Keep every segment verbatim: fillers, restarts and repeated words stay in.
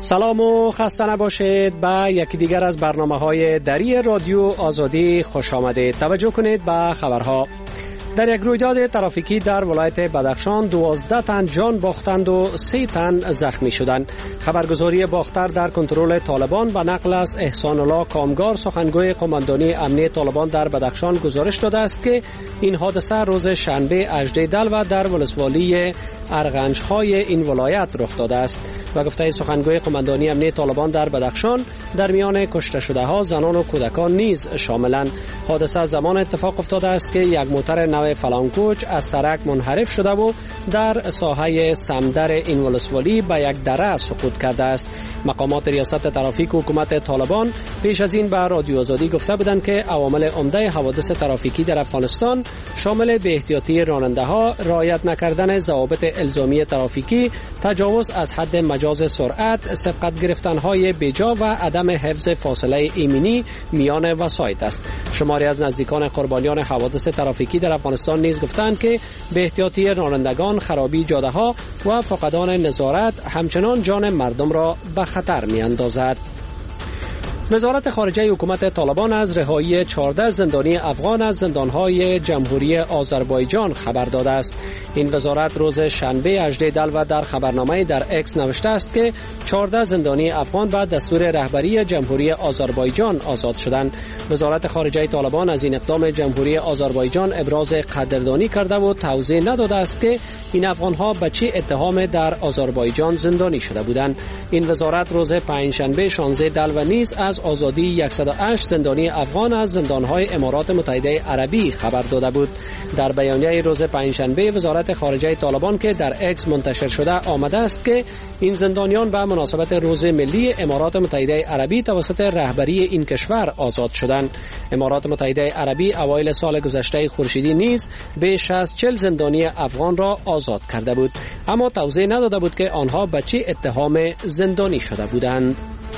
سلام و خسته نباشید. به یکی دیگر از برنامه‌های دری رادیو آزادی خوش آمدید. توجه کنید به خبرها. در یک رویداد ترافیکی در ولایت بدخشان دوازده تن جان باختند و سه تن زخمی شدند. خبرگزاری باختر در کنترل طالبان و نقل از احسان الله کامگار سخنگوی قماندانی امنیه طالبان در بدخشان گزارش داده است که این حادثه روز شنبه هجده دلو در ولسوالی ارغنج‌های این ولایت رخ داده است. و گفته سخنگوی قماندانی امنیه طالبان در بدخشان در میان کشته شده ها زنان و کودکان نیز شاملند. حادثه زمان اتفاق افتاده است که یک موتر نو فلانکوچ از سرک منحرف شده و در ساحه سمدر این ولسوالی به یک دره سقوط کرده است. مقامات ریاست ترافیک و حکومت طالبان پیش از این به رادیو آزادی گفته بودند که عوامل عمده حوادث ترافیکی در افغانستان شامل بی احتیاطی راننده ها، رعایت نکردن ضوابط الزامی ترافیکی، تجاوز از حد مجاز سرعت، سبقت گرفتن های بیجا و عدم حفظ فاصله ایمنی میان وسایط است. شماری از نزدیکان قربانیان حوادث ترافیکی در افغانستان نیز گفتند که بی احتیاطی رانندگان، خرابی جاده ها و فقدان نظارت همچنان جان مردم را به خطر می اندازد. وزارت خارجه حکومت طالبان از رهایی چهارده زندانی افغان از زندانهای جمهوری آذربایجان خبر داده است. این وزارت روز شنبه هجده دلو در خبرنامه در اکس نوشته است که چهارده زندانی افغان به دستور رهبری جمهوری آذربایجان آزاد شدند. وزارت خارجه طالبان از این اقدام جمهوری آذربایجان ابراز قدردانی کرده و توضیح نداده است که این افغانها به چه اتهام در آذربایجان زندانی شده بودند. این وزارت روز پنجشنبه شانزده دلو نیز از آزادی صد و هشت زندانی افغان از زندانهای امارات متحده عربی خبر داده بود. در بیانیه روز پنجشنبه وزارت خارجه طالبان که در اکس منتشر شده آمده است که این زندانیان به مناسبت روز ملی امارات متحده عربی توسط رهبری این کشور آزاد شدند. امارات متحده عربی اوایل سال گذشته خورشیدی نیز بیش از چهل زندانی افغان را آزاد کرده بود، اما توضیح نداده بود که آنها به چه اتهام زندانی شده بودند.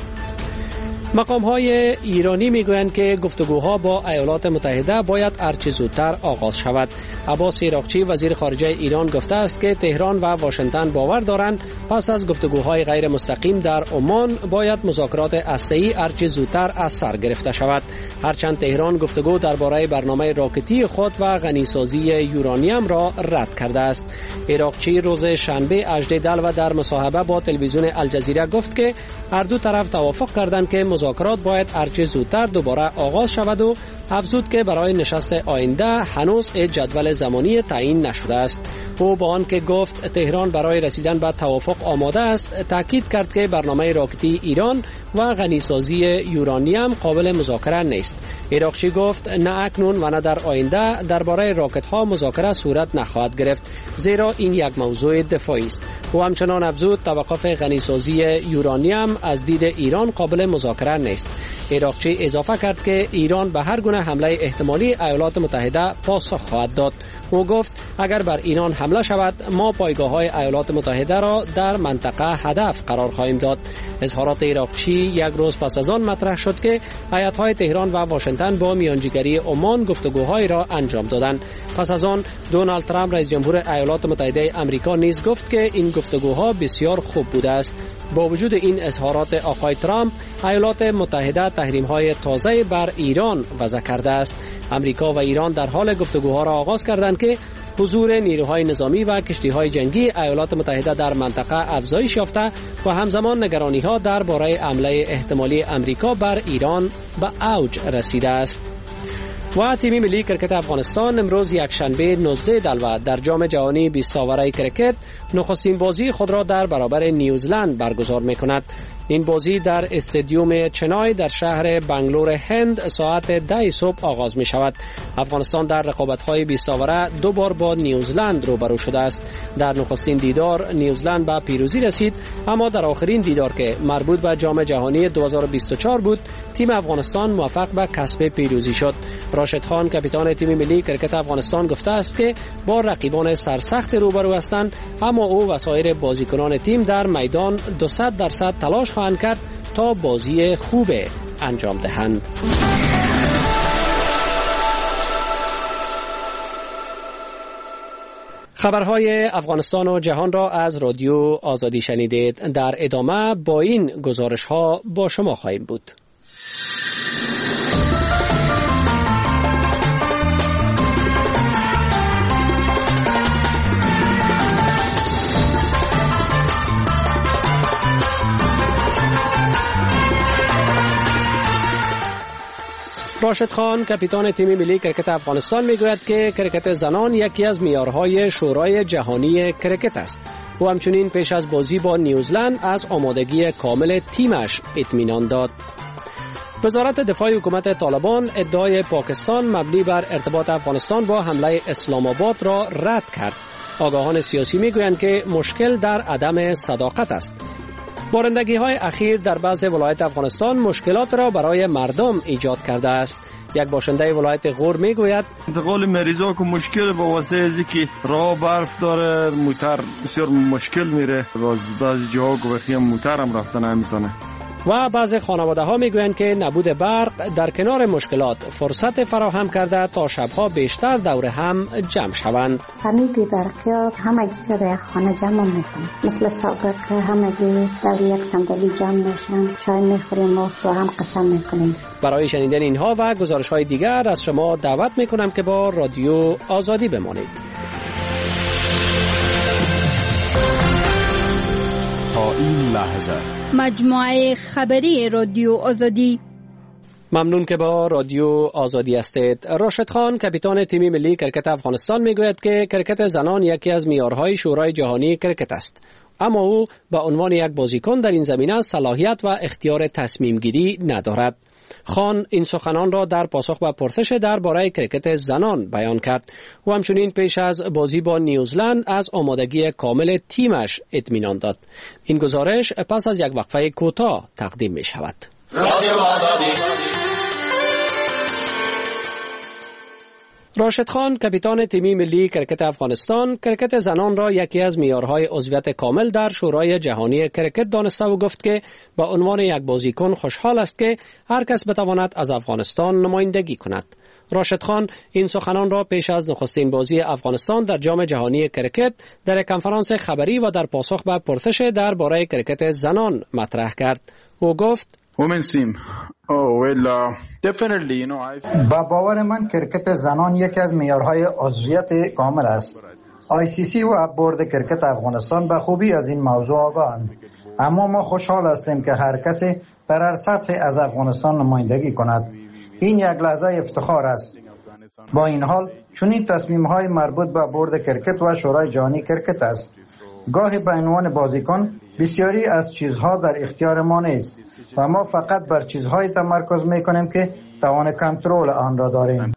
مقام‌های ایرانی میگویند که گفتگوها با ایالات متحده باید هرچه زودتر آغاز شود. عباس عراقچی وزیر خارجه ایران گفته است که تهران و واشنگتن باور دارند پس از گفتگوهای غیر مستقیم در عمان باید مذاکرات هسته‌ای هرچه زودتر از سر گرفته شود. هرچند تهران گفتگو درباره برنامه راکتی خود و غنیسازی یورانیم را رد کرده است. عراقچی روز شنبه هجده دلو در مصاحبه با تلویزیون الجزیره گفت که هر دو طرف توافق کردند که مذاکرات باید هرچه زودتر دوباره آغاز شود و افزود که برای نشست آینده هنوز جدول زمانی تعیین نشده است. او با آنکه گفت تهران برای رسیدن به توافق آماده است، تاکید کرد که برنامه راکتی ایران و غنیسازی یورانیم قابل مذاکره نیست. عراقچی گفت نه اکنون و نه در آینده درباره راکت ها مذاکره صورت نخواهد گرفت، زیرا این یک موضوع دفاعی است. او همچنان افزود توقف غنیسازی یورانیم از دید ایران قابل مذاکره نیست. عراقچی اضافه کرد که ایران به هر گونه حمله احتمالی ایالات متحده پاسخ خواهد داد. او گفت اگر بر ایران حمله شود ما پایگاه‌های ایالات متحده را در منطقه هدف قرار خواهیم داد. اظهارات عراقچی یک روز پس از آن مطرح شد که هیئت‌های تهران و واشنگتن با میانجیگری عمان گفتگوهای را انجام دادند. پس از آن دونالد ترامپ رئیس جمهور ایالات متحده آمریکا نیز گفت که این گفتگوها بسیار خوب بوده است. با وجود این اظهارات آقای ترامپ، ایالات متحده تحریم‌های تازه بر ایران وضع کرده است. آمریکا و ایران در حال گفتگوها را آغاز کردند که حضور نیروهای نظامی و کشتی‌های جنگی ایالات متحده در منطقه افزایش یافته و همزمان نگرانی‌ها درباره حمله احتمالی آمریکا بر ایران به اوج رسیده است. و تیم ملی کرکت افغانستان امروز یک شنبه نوزده دلو در جام جهانی بیست آوره کرکت نخستین بازی خود را در برابر نیوزلند برگزار می‌کند. این بازی در استادیوم چنای در شهر بنگلور هند ساعت ده صبح آغاز می شود. افغانستان در رقابت‌های بیست آوره دو بار با نیوزلند روبرو شده است. در نخستین دیدار نیوزلند به پیروزی رسید، اما در آخرین دیدار که مربوط به جام جهانی دو هزار و بیست و چهار بود تیم افغانستان موفق به کسب پیروزی شد. راشد خان کاپیتان تیم ملی کرکت افغانستان گفته است که با رقیبان سرسخت روبرو هستند، اما او و سایر بازیکنان تیم در میدان دویست درصد تلاش خواهند کرد تا بازی خوب انجام دهند. خبرهای افغانستان و جهان را از رادیو آزادی شنیدید. در ادامه با این گزارش ها با شما خواهیم بود. راشد خان کاپیتان تیم ملی کرکت افغانستان میگوید که کرکت زنان یکی از معیارهای شورای جهانی کرکت است. او همچنین پیش از بازی با نیوزلند از آمادگی کامل تیمش اطمینان داد. وزارت دفاع حکومت طالبان ادعای پاکستان مبنی بر ارتباط افغانستان با حمله اسلام آباد را رد کرد. آگاهان سیاسی میگویند که مشکل در عدم صداقت است. بارندگی های اخیر در بعض ولایت افغانستان مشکلات را برای مردم ایجاد کرده است. یک باشنده ولایت غور میگوید انتقال مریضا که مشکل با واسه ازی که راه برف داره، موتر بسیار مشکل میره، باز بعضی جاها گوخی موتر هم رفتن نمیتونه. و بعض خانواده ها میگویند که نبود برق در کنار مشکلات فرصت فراهم کرده تا شبها بیشتر دور هم جمع شوند. همه بی برقی ها همگی را در خانه جمع میکنند. مثل سابق همگی در یک صندلی جمع میشن، چای میخوریم و با هم قسم میکنیم. برای شنیدن اینها و گزارش های دیگر از شما دعوت میکنم که با رادیو آزادی بمانید. تا این لحظه مجموعه خبری رادیو آزادی. ممنون که با رادیو آزادی هستید. راشد خان کاپیتان تیم ملی کرکت افغانستان میگوید که کرکت زنان یکی از معیارهای شورای جهانی کرکت است، اما او به عنوان یک بازیکن در این زمینه صلاحیت و اختیار تصمیم گیری ندارد. خان این سخنان را در پاسخ به پرسش درباره کرکت زنان بیان کرد. او همچنین پیش از بازی با نیوزلند از آمادگی کامل تیمش اطمینان داد. این گزارش پس از یک وقفه کوتاه تقدیم می شود. راشد خان کاپیتان تیم ملی کرکت افغانستان کرکت زنان را یکی از معیارهای عضویت کامل در شورای جهانی کرکت دانسته و گفت که با عنوان یک بازیکن خوشحال است که هر کس بتواند از افغانستان نمایندگی کند. راشد خان این سخنان را پیش از نخستین بازی افغانستان در جام جهانی کرکت در کنفرانس خبری و در پاسخ به پرسش درباره کرکت زنان مطرح کرد. او گفت با باور من کرکت زنان یکی از معیارهای عضویت کامل است. آی سی سی و بورد کرکت افغانستان به خوبی از این موضوع آگاهند، اما ما خوشحال هستیم که هر کسی در هر سطح از افغانستان نمایندگی کند. این یک لحظه افتخار است. با این حال چنین تصمیم‌های مربوط به بورد کرکت و شورای جهانی کرکت است. گاهی به عنوان بازیکن بسیاری از چیزها در اختیار ما نیست و ما فقط بر چیزهای تمرکز میکنیم که توان کنترل آن را داریم.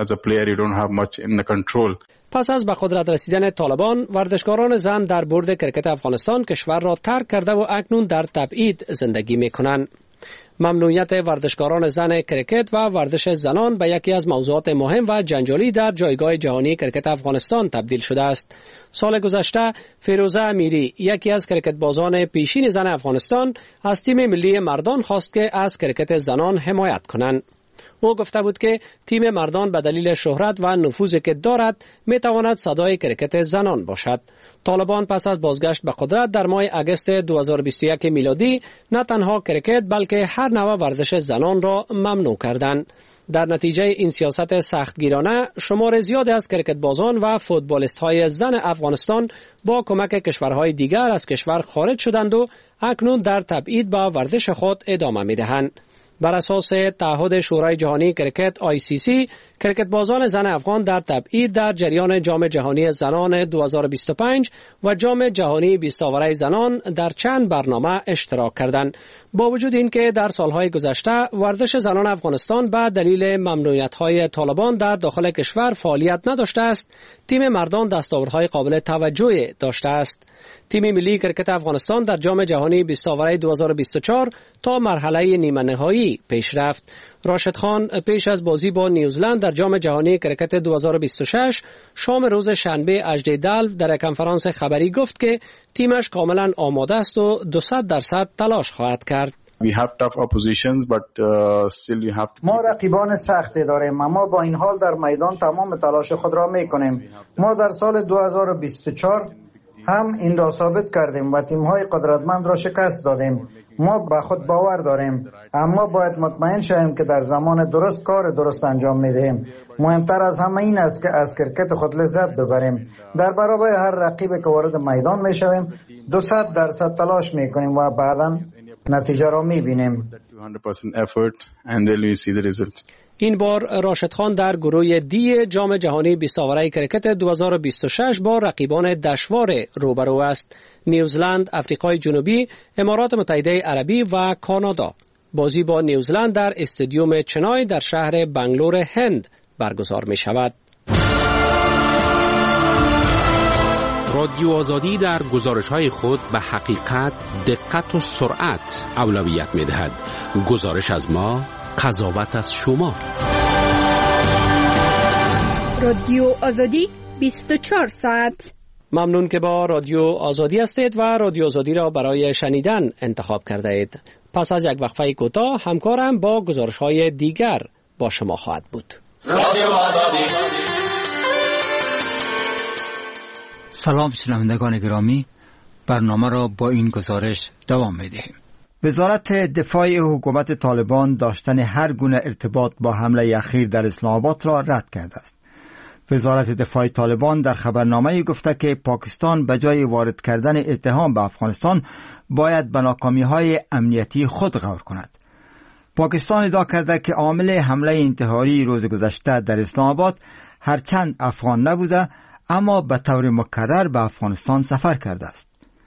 پس از به قدرت رسیدن طالبان، ورزشکاران زن در بورد کرکت افغانستان کشور را ترک کرده و اکنون در تبعید زندگی میکنند. ممنوعیت ورزشکاران زن کرکت و ورزش زنان به یکی از موضوعات مهم و جنجالی در جایگاه جهانی کرکت افغانستان تبدیل شده است. سال گذشته فیروزه امیری، یکی از کرکت بازان پیشین زن افغانستان، از تیم ملی مردان خواست که از کرکت زنان حمایت کنند. او گفته بود که تیم مردان به دلیل شهرت و نفوذی که دارد می تواند صدای کرکت زنان باشد. طالبان پس از بازگشت به قدرت در ماه اگست دو هزار و بیست و یک میلادی نه تنها کرکت بلکه هر نوع ورزش زنان را ممنوع کردند. در نتیجه این سیاست سختگیرانه، شمار زیادی از کرکت بازان و فوتبالیست های زن افغانستان با کمک کشورهای دیگر از کشور خارج شدند و اکنون در تبعید به ورزش خود ادامه می دهند. بر اساس تعهد شورای جهانی کرکت آی سی سی، کرکت بازان زن افغان در تبعید در جریان جام جهانی زنان دو هزار و بیست و پنج و جام جهانی بیست آوره زنان در چند برنامه اشتراک کردند. با وجود اینکه در سالهای گذشته ورزش زنان افغانستان به دلیل ممنوعیت‌های طالبان در داخل کشور فعالیت نداشته است، تیم مردان دستاوردهای قابل توجهی داشته است. تیم ملی کرکت افغانستان در جام جهانی بیست آوره دو هزار و بیست و چهار تا مرحله نیمه نهایی پیش رفت. راشد خان پیش از بازی با نیوزلند در جام جهانی کرکت دو هزار و بیست و شش شام روز شنبه هجدهم دلو در کنفرانس خبری گفت که تیمش کاملا آماده است و دویست درصد تلاش خواهد کرد. We have tough oppositions but uh, still you have to. ما رقیبان سختی داریم اما با این حال در میدان تمام تلاش خود را میکنیم. ما در سال دو هزار و بیست و چهار هم این را ثابت کردیم و تیم‌های قدرتمند را شکست دادیم. ما به خود باور داریم اما باید مطمئن شویم که در زمان درست کار درست انجام میدهیم. مهمتر از همه این است که از کرکت خود لذت ببریم. در برابر هر رقیبی که وارد میدان میشویم دوصد درصد تلاش میکنیم و بعداً نتیجه را میبینیم. این بار راشد خان در گروه دی جام جهانی بیست آوره کرکت دو هزار و بیست و شش با رقیبان دشوار روبرو است: نیوزلند، آفریقای جنوبی، امارات متحده عربی و کانادا. بازی با نیوزلند در استادیوم چنای در شهر بنگلور هند برگزار می شود. رادیو آزادی در گزارش‌های خود به حقیقت، دقت و سرعت اولویت می‌دهد. گزارش از ما، قضاوت از شما. رادیو آزادی بیست و چهار ساعت. ممنون که با رادیو آزادی هستید و رادیو آزادی را برای شنیدن انتخاب کرده اید. پس از یک وقفه کوتاه همکارم با گزارش‌های دیگر با شما خواهد بود. رادیو آزادی. سلام شنوندگان گرامی، برنامه را با این گزارش دوام می‌دهیم. وزارت دفاع حکومت طالبان داشتن هر گونه ارتباط با حمله اخیر در اسلام آباد را رد کرده است. وزارت دفاع طالبان در خبرنامه‌ای گفته که پاکستان به جای وارد کردن اتهام به افغانستان باید به ناکامی‌های امنیتی خود غور کند. پاکستان ادعا کرده که عامل حمله انتحاری روز گذشته در اسلام آباد هرچند افغان نبوده اما به طور مکرر به افغانستان سفر کرده است.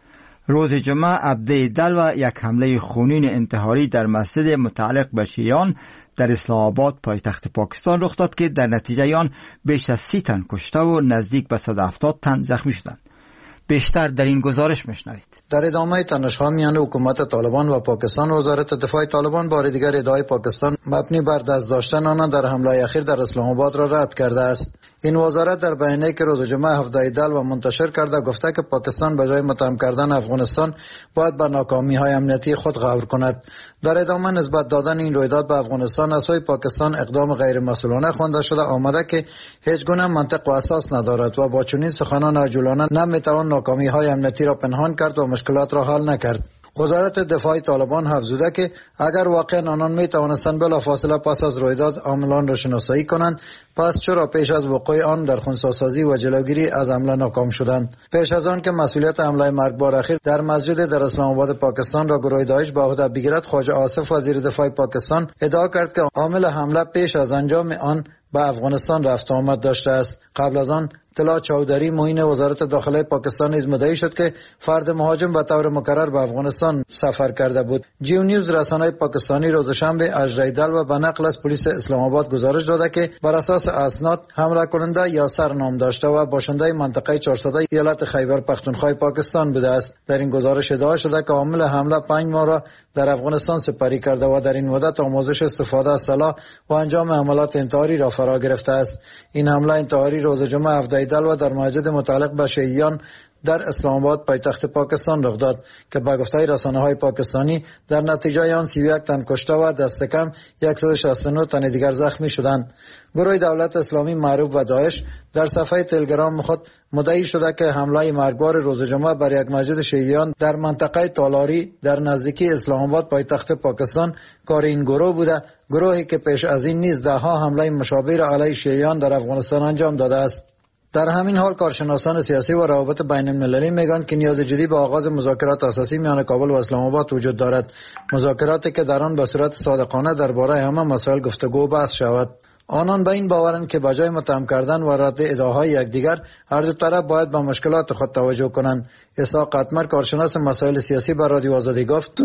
روز جمعه عبده دلو یک حمله خونین انتحاری در مسجد متعلق به شیعیان در اسلام آباد پایتخت پاکستان رخ داد که در نتیجه آن بیش از سی تن کشته و نزدیک به صد و هفتاد تن زخمی شدند. بیشتر در این گزارش میشنوید. در ادامه تنش‌ها میان حکومت طالبان و پاکستان، وزارت دفاع طالبان بار دیگر ادعای پاکستان مبنی بر دست داشتن آنان در حمله اخیر در اسلام آباد را رد کرده است. این وزارت در بیانیه‌ای که روز جمعه هفده دلو و منتشر کرده گفته که پاکستان به جای متهم کردن افغانستان باید به ناکامی‌های امنیتی خود غور کند. در ادامه نسبت دادن این رویداد به افغانستان از سوی پاکستان اقدام غیر مسئولانه خوانده شده آمده که هیچ گونه منطق و اساس ندارد و با چنین سخنان عجولانه نمیتوان ناکامی‌های امنیتی را پنهان کرد و مشکلات را حل نکرد. وزارت دفاع طالبان افزوده که اگر واقعا آنان می توانستند بلافاصله پس از رویداد عاملان را شناسایی کنند، پس چرا پیش از وقوع آن در خنثی‌سازی و جلوگیری از حمله ناکام شدند؟ پیش از آن که مسئولیت حمله مرگبار اخیر در مسجد در اسلام آباد پاکستان را گروه داعش به عهده بگیرد، خواجه آصف وزیر دفاع پاکستان ادعا کرد که عامل حمله پیش از انجام آن به افغانستان رفت آمد داشته است. قبل از آن طلا چودری معین وزارت داخله پاکستان نیز مدعی شد که فرد مهاجم به طور مکرر به افغانستان سفر کرده بود. جیو نیوز رسانه پاکستانی روز شنبه اجرای دلو به نقل از پلیس اسلام آباد گزارش داده که بر اساس اسناد حمله کننده یاسر نام داشته و باشنده منطقه چهارصد ایالت خیبر پختونخوا پاکستان بوده است. در این گزارش ادعا شده که عامل حمله پنج ماه را در افغانستان سپری کرده و در این مدت آموزش استفاده از سلاح و انجام عملیات انتحاری را فرا گرفته است. این حمله انتحاری روز جمعه هفده دلو در مسجد متعلق به شیعیان در اسلام آباد پایتخت پاکستان رخ داد که به گفته رسانه‌های پاکستانی در نتیجه آن سی و یک تن کشته و دست کم صد و شصت و نه تن دیگر زخمی شدند. گروه دولت اسلامی معروف به داعش در صفحه تلگرام خود مدعی شده که حمله مرگبار روز جمعه بر یک مسجد شیعیان در منطقه تالاری در نزدیکی اسلام آباد پایتخت پاکستان کار این گروه بوده، گروهی که پیش از این نیز ده ها حمله مشابه را علیه شیعیان در افغانستان انجام داده است. در همین حال کارشناسان سیاسی و روابط بین المللی میگن که نیاز جدی به آغاز مذاکرات اساسی میان کابل و اسلام آباد وجود دارد، مذاکراتی که در آن به صورت صادقانه درباره همه مسائل گفتگو و بحث شود. آنان به این باورند که بجای متهم کردن و رد ادعاهای یکدیگر، هر دو طرف باید به مشکلات خود توجه کنند. اسحاق قطمر کارشناس مسائل سیاسی به رادیو آزادی گفت: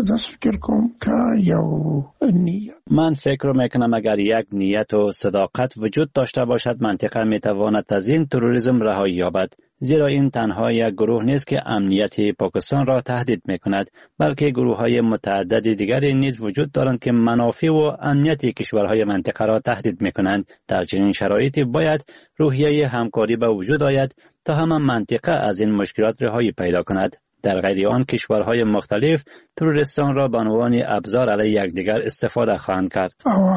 من فکر میکنم اگر یک نیت و صداقت وجود داشته باشد، منطقه میتواند از این تروریسم رهایی یابد، زیرا این تنها یک گروه نیست که امنیت پاکستان را تهدید میکند، بلکه گروه های متعدد دیگری نیز وجود دارند که منافع و امنیت کشورهای منطقه را تهدید میکنند. در چنین شرایطی باید روحیه همکاری به وجود آید تا همه منطقه از این مشکلات رهایی پیدا کند. در غیر آن کشورهای مختلف تروریستان را به عنوان ابزار علیه یکدیگر استفاده خواهند کرد.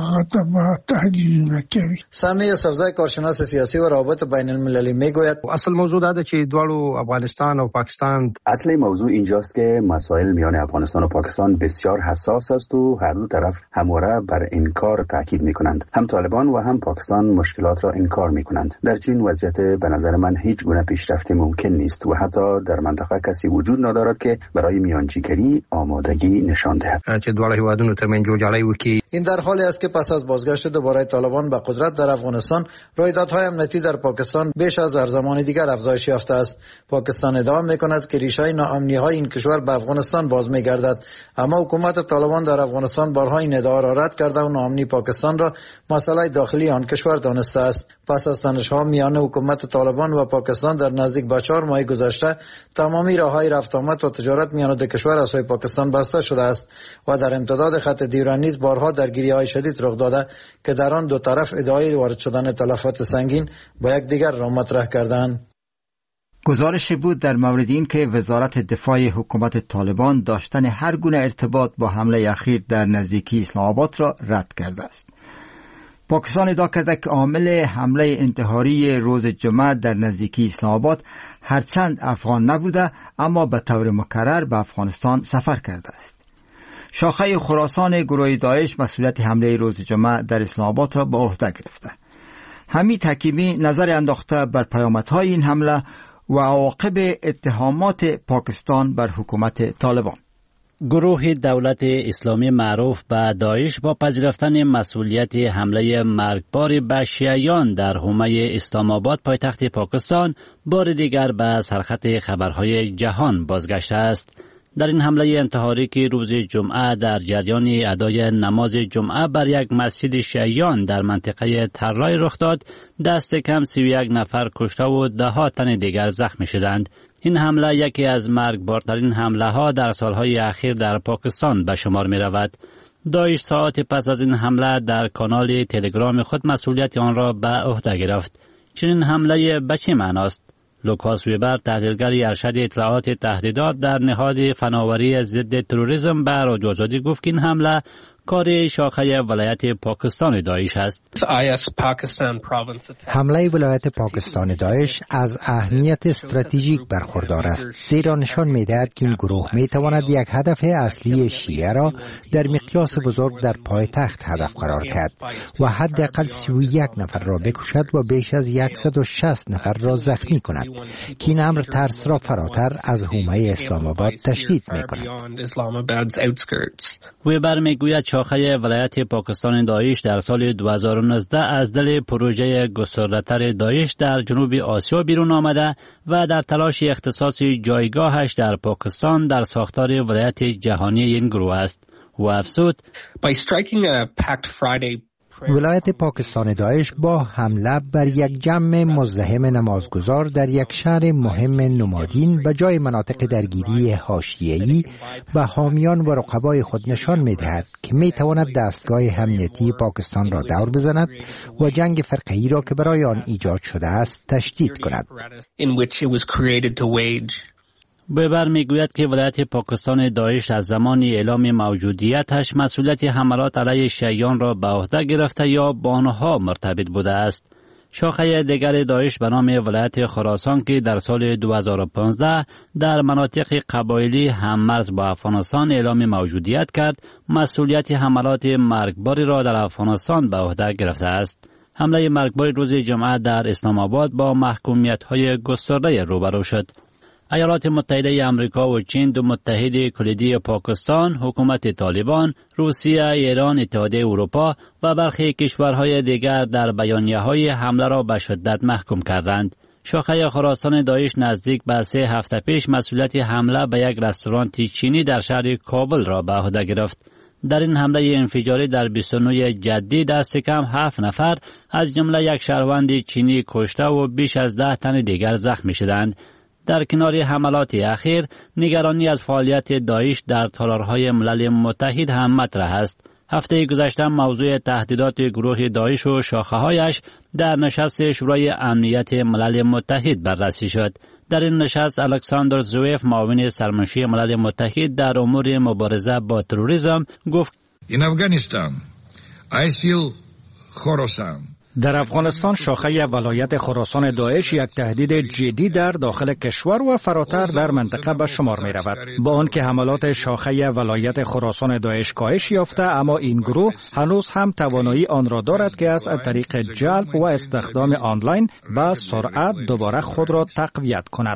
سامی یوسفزای کارشناس سیاسی و روابط بین المللی میگوید اصل موضوع ده چې دواړو افغانستان و پاکستان، اصل موضوع اینجاست که مسائل میان افغانستان و پاکستان بسیار حساس است و هر دو طرف همواره بر انکار تاکید میکنند. هم طالبان و هم پاکستان مشکلات را انکار میکنند. در چنین وضعیت به نظر من هیچ گونه پیشرفت ممکن نیست و حتی در منطقه کسی وجود ندارد که برای میانجیگری آمادگی نشان دهد. چې دواړه هیوادونو ترمنځ جوړجاړی وکړي. این در حالی است که پس از بازگشت دوباره طالبان به قدرت در افغانستان، رویدادهای امنیتی در پاکستان بیش از هر زمان دیگر افزایش یافته است. پاکستان ادعا میکند که ریشه ناامنی‌های این کشور به افغانستان باز میگردد، اما حکومت طالبان در افغانستان بارها این ادعا را رد کرده و ناامنی پاکستان را مسئله داخلی آن کشور دانسته است. پس از تنش‌ها میان حکومت طالبان و پاکستان در نزدیک به چهار ماه گذشته، تمامی راه‌های رفت آمد و تجارت میان دو کشور از سوی پاکستان بسته شده است و در امتداد خط دیوران نیز بارها درگیری‌های شدید رخ داده که در آن دو طرف ادعای وارد شدن تلفات سنگین با یکدیگر را مطرح کردند. گزارش بود در مورد این که وزارت دفاع حکومت طالبان داشتن هر گونه ارتباط با حمله اخیر در نزدیکی اسلام آباد را رد کرده است. پاکستان ادعا کرده که عامل حمله انتحاری روز جمعه در نزدیکی اسلام آباد هرچند افغان نبوده اما به طور مکرر به افغانستان سفر کرده است. شاخه خراسان گروه داعش مسئولیت حمله روز جمعه در اسلام آباد را به عهده گرفته. حمید حکیمی نظر انداخته بر پیامدهای این حمله و عواقب اتهامات پاکستان بر حکومت طالبان. گروه دولت اسلامی معروف به داعش با پذیرفتن مسئولیت حمله مرگبار به شیعیان در حومه اسلام آباد پایتخت پاکستان بار دیگر به سرخط خبرهای جهان بازگشته است. در این حمله انتحاری که روز جمعه در جریان ادای نماز جمعه بر یک مسجد شیعیان در منطقه ترای رخ داد، دست کم سی و یک نفر کشته و ده ها تن دیگر زخمی شدند. این حمله یکی از مرگبارترین حمله ها در سالهای اخیر در پاکستان به شمار می رود. داعش ساعت پس از این حمله در کانال تلگرام خود مسئولیت آن را به عهده گرفت. چنین حمله به چه معناست؟ لوکاس ویبر، تحلیلگر ارشد اطلاعات تهدیدات در نهاد فناوری ضد تروریسم، به رادیو آزادی گفت که این حمله کار شاخه ولایت پاکستان داعش است. حمله ولایت پاکستان داعش از اهمیت استراتژیک برخوردار است، زیرا نشان می‌دهد که این گروه می‌تواند یک هدف اصلی شیعه را در مقیاس بزرگ در پایتخت هدف قرار کرد و حداقل سی و یک نفر را بکشد و بیش از صد و شصت نفر را زخمی کند که این امر ترس را فراتر از حومه اسلام آباد تشدید می‌کند. ویبر میگوید شاخه ولایت پاکستان داعش در سال دو هزار و نوزده از دل پروژه گسترده‌تر داعش در جنوب آسیا بیرون آمده و در تلاش اختصاص جایگاهش در پاکستان در ساختار ولایت جهانی این گروه است. و افزود ولایت پاکستان داعش با حمله بر یک جمع مزدحم نمازگزار در یک شهر مهم نمادین به جای مناطق درگیری حاشیه‌ای به حامیان و رقبای خود نشان می‌دهد که می‌تواند دستگاه امنیتی پاکستان را دور بزند و جنگ فرقه‌ای را که برای آن ایجاد شده است تشدید کند. ویبر میگوید که ولایت پاکستان داعش از زمان اعلام موجودیتش مسئولیت حملات علیه شیعیان را به عهده گرفته یا با آنها مرتبط بوده است. شاخه دیگر داعش به نام ولایت خراسان که در سال دو هزار و پانزده در مناطق قبایلی هممرز با افغانستان اعلام موجودیت کرد، مسئولیت حملات مرگباری را در افغانستان به عهده گرفته است. حمله مرگباری روز جمعه در اسلام آباد با محکومیت‌های گسترده روبرو شد. ایالات متحده آمریکا و چین، دو متحد کلیدی پاکستان، حکومت طالبان، روسیه، ایران، اتحادیه اروپا و برخی کشورهای دیگر در بیانیه‌های حمله را به شدت محکوم کردند. شاخه خراسان داعش نزدیک به سه هفته پیش مسئولیت حمله به یک رستوران چینی در شهر کابل را به عهده گرفت. در این حمله انفجاری در بیست و نه جدی دست کم هفت نفر از جمله یک شهروند چینی کشته و بیش از ده تن دیگر زخمی شدند. در کنار حملات اخیر، نگرانی از فعالیت داعش در تالارهای ملل متحد هم مطرح است. هفته گذشته موضوع تهدیدات گروه داعش و شاخه‌هایش در نشست شورای امنیت ملل متحد بررسی شد. در این نشست الکساندر زویف معاون سرمنشی ملل متحد در امور مبارزه با تروریسم گفت In Afghanistan, ISIL Khorasan در افغانستان شاخه ولایت خراسان داعش یک تهدید جدی در داخل کشور و فراتر در منطقه به شمار می رود. با آنکه حملات شاخه ولایت خراسان داعش کاهش یافته، اما این گروه هنوز هم توانایی آن را دارد که از طریق جلب و استخدام آنلاین با سرعت دوباره خود را تقویت کند.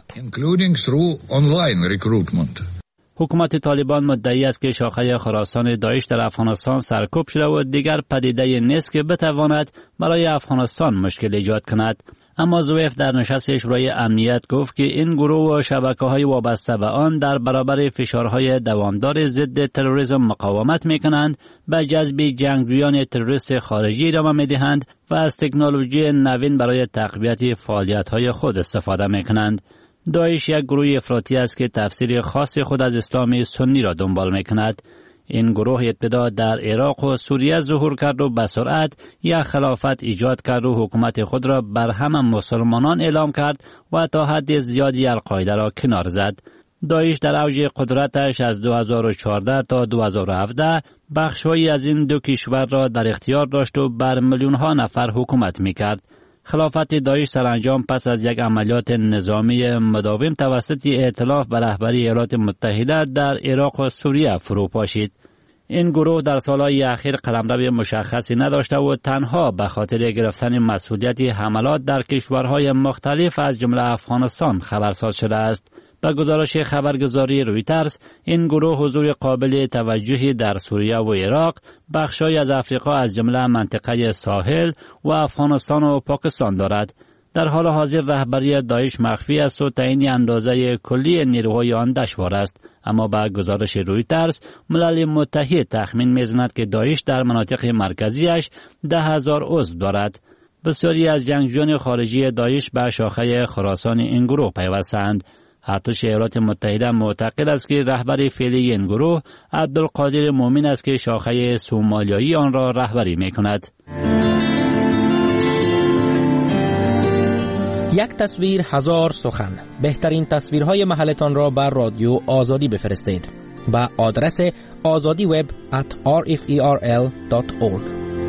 حکومت طالبان مدعی است که شاخه خراسان داعش در افغانستان سرکوب شده و دیگر پدیده نیست که بتواند برای افغانستان مشکل ایجاد کند. اما زویف در نشست شورای امنیت گفت که این گروه و شبکه‌های وابسته به آن در برابر فشارهای دوامدار ضد تروریسم مقاومت می‌کنند، به جذب جنگجویان تروریست خارجی ادامه می‌دهند و از تکنولوژی نوین برای تقویت فعالیت‌های خود استفاده می‌کنند. داعش یک گروه افراطی است که تفسیر خاص خود از اسلام سنی را دنبال می‌کند. این گروه ابتدا در عراق و سوریه ظهور کرد و به سرعت یک خلافت ایجاد کرد و حکومت خود را بر همه مسلمانان اعلام کرد و تا حد زیادی القاعده را کنار زد. داعش در اوج قدرتش از دو هزار و چهارده تا دو هزار و هفده بخش‌هایی از این دو کشور را در اختیار داشت و بر میلیون‌ها نفر حکومت می‌کرد. خلافت داعش سرانجام پس از یک عملیات نظامی مداوم توسط ائتلاف به رهبری ایالات متحده در عراق و سوریه فرو پاشید. این گروه در سالهای اخیر قلمرو مشخصی نداشته و تنها به خاطر گرفتن مسئولیت حملات در کشورهای مختلف از جمله افغانستان خبرساز شده است. به گزارش خبرگزاری رویترز، این گروه حضور قابل توجهی در سوریه و عراق، بخشای از افریقا از جمله منطقه ساحل و افغانستان و پاکستان دارد. در حال حاضر رهبری داعش مخفی است و تعیین اندازه کلی نیروهای آن دشوار است، اما به گزارش رویترز ملل متحد تخمین می‌زند که داعش در مناطق مرکزیش ده هزار عضو دارد. بسیاری از جنگجویان خارجی داعش به شاخه خراسان این گروه پیوستند. ارتش ایالات متحده معتقد است که رهبر فعلی این گروه عبدالقادر مومن است که شاخه سومالیایی آن را رهبری می‌کند. یک تصویر هزار سخن. بهترین تصویرهای محلتان را بر رادیو آزادی بفرستید با آدرس آزادی وب ات آر اف ای آر ال دات اورگ.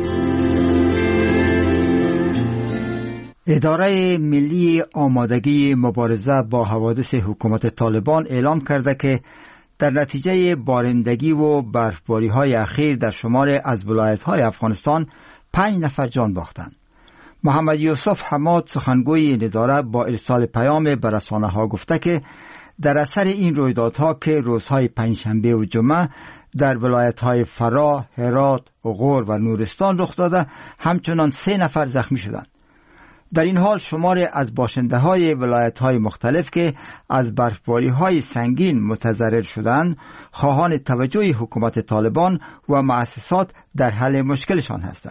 اداره ملی آمادگی مبارزه با حوادث حکومت طالبان اعلام کرده که در نتیجه بارندگی و برفباری های اخیر در شمار از ولایت های افغانستان پنج نفر جان باختند. محمد یوسف حماد سخنگوی این اداره با ارسال پیام به رسانه ها گفته که در اثر این رویدادها که روزهای پنجشنبه و جمعه در ولایت های فرا، هرات، غور و نورستان رخ داده، همچنان سه نفر زخمی شدند. در این حال شمار از باشنده های ولایت های مختلف که از برفباری های سنگین متضرر شدند خواهان توجه حکومت طالبان و مؤسسات در حل مشکلشان هستند.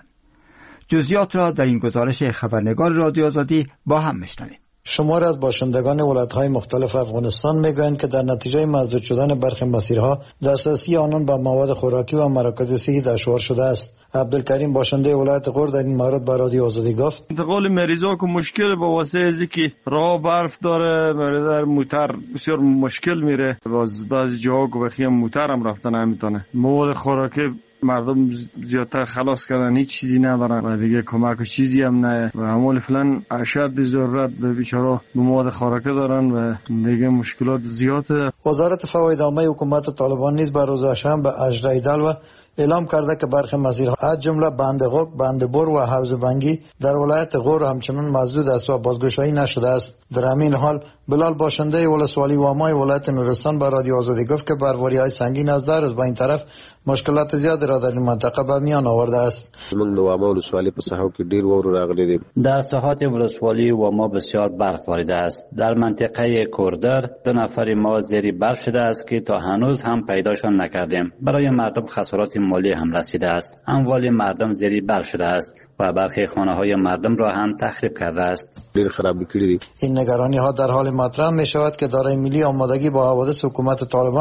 جزئیات را در این گزارش خبرنگار رادیو آزادی با هم میشنویم. شمار از باشندگان ولایت‌های مختلف افغانستان میگویند که در نتیجه مسدود شدن برخی مسیرها دسترسی آنان به مواد خوراکی و مراکز صحی دشوار شده است. عبدالکریم باشنده ولایت غور در این مورد با رادیو آزادی گفت انتقال مریضا که مشکل با واسه ازی که راه برف داره، در موتر بسیار مشکل میره، باز بعضی جاها که بخیم موتر هم رفتن نمیتونه. مواد خوراکی مردم زیادتر خلاص کردن، هیچ چیزی ندارن و دیگه کمک چیزی هم نه و همول فلان اشد ضرورت به بیچاره مواد خوراکی دارن و دیگه مشکلات زیاده. وزارت فواید عامه حکومت طالبان نیز بر روز شنبه هجده ایدل اعلام کرده که برخی مسیرها از جمله بند غوک، بند بور و حوض بنگی در ولایت غور همچنان مسدود است و بازگشایی نشده است. در همین حال بلال باشنده ولسوالی وامای ولایت نورستان با رادیو آزادی گفت که برفباری‌های سنگین از در روز به این طرف مشکلات زیاد را در این منطقه به میان آورده است. موږ د واما ولسوالی په ساحو کې ډیر وور راغلي دي. در ساحات ولسوالی واما بسیار برف باریده است. در منطقه کوردر دو نفر ما زیر برف شده است که تا هنوز هم پیداشان نکردیم. برای مردم خسارات مالی هم رسیده است. اموال مردم زیر برف شده است و برخی خانه‌های مردم را هم تخریب کرده است. ډیر خراب کړي دي. این نگرانی ها در حال مطرح می شود که اداره ملی آمادگی با حوادث حکومت طالبان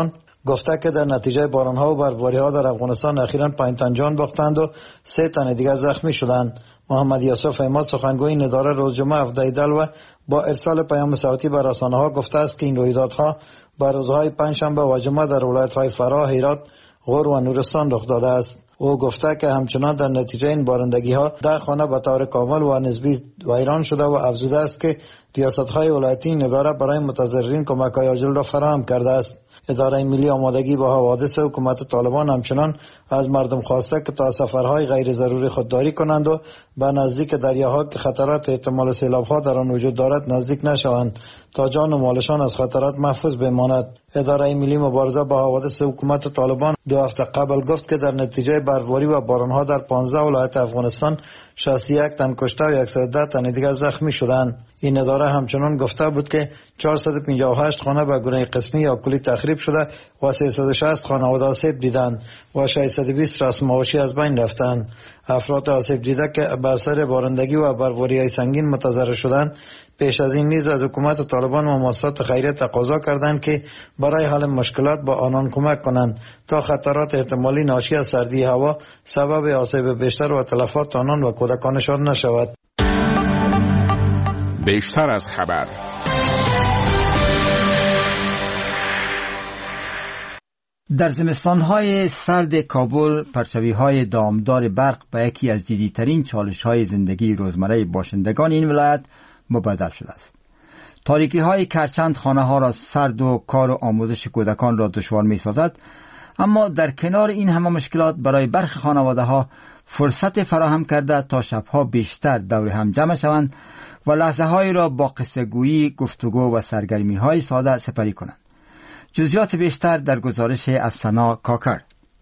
گفته که در نتیجه باران‌ها و برفباری‌ها در افغانستان اخیراً پنج تن جان باختند و سه تن دیگر زخمی شدند. محمد یوسف احمد سخنگوی این اداره روز جمعه هفده دلو با ارسال پیام صوتی به رسانه‌ها گفته است که این رویدادها بر روزهای پنجشنبه و جمعه در ولایت‌های فراه، هرات، غور و نورستان رخ داده است. او گفته که همچنان در نتیجه این بارندگی‌ها ده خانه به طور کامل و نسبی ویران شده و افزوده است که ریاست‌های ولایتی این اداره برای متضررین کمک‌های عاجل را فراهم کرده است. اداره ملی آمادگی با حوادث حکومت طالبان همچنان از مردم خواسته که تا سفرهای غیر ضروری خودداری کنند و به نزدیک دریاها که خطرات احتمال سیلاب‌ها در آن وجود دارد نزدیک نشوند تا جان و مالشان از خطرات محفوظ بماند. اداره ملی مبارزه با حوادث حکومت طالبان دو هفته قبل گفت که در نتیجه برفباری و باران‌ها در پانزده ولایت افغانستان شصت و یک تن کشته و صد و ده تن دیگر زخمی شدند. این اداره همچنان گفته بود که چهارصد و پنجاه و هشت خانه به گونه قسمی یا کلی تخریب شده و سیصد و شصت خانواده آسیب دیدند و ششصد و بیست رسم معاشی از بین رفتند. افراد آسیب دیده که به اثر بارندگی و برفباری‌های سنگین متضرر شدند پیش از این نیز از حکومت طالبان و مؤسسات خیریه تقاضا کردند که برای حل مشکلات با آنان کمک کنند تا خطرات احتمالی ناشی از سردی هوا سبب آسیب بیشتر و تلفات آنان و کودکانشان نشود. بیشتر از خبر. در زمستان‌های سرد کابل پرچاوی‌های دامدار برق به یکی از جدی‌ترین چالش‌های زندگی روزمره باشندگان این ولایت مبدل شده است. تاریکی‌های کرچند خانه‌ها را سرد و کار و آموزش کودکان را دشوار می‌سازد، اما در کنار این همه مشکلات برای برخی خانواده‌ها فرصت فراهم کرده تا شب‌ها بیشتر دور هم جمع شوند و لحظه‌هایی را با قصه‌گویی، گفتگو و سرگرمی‌های ساده سپری کنند. جزئیات بیشتر در گزارش از سنا کاکر.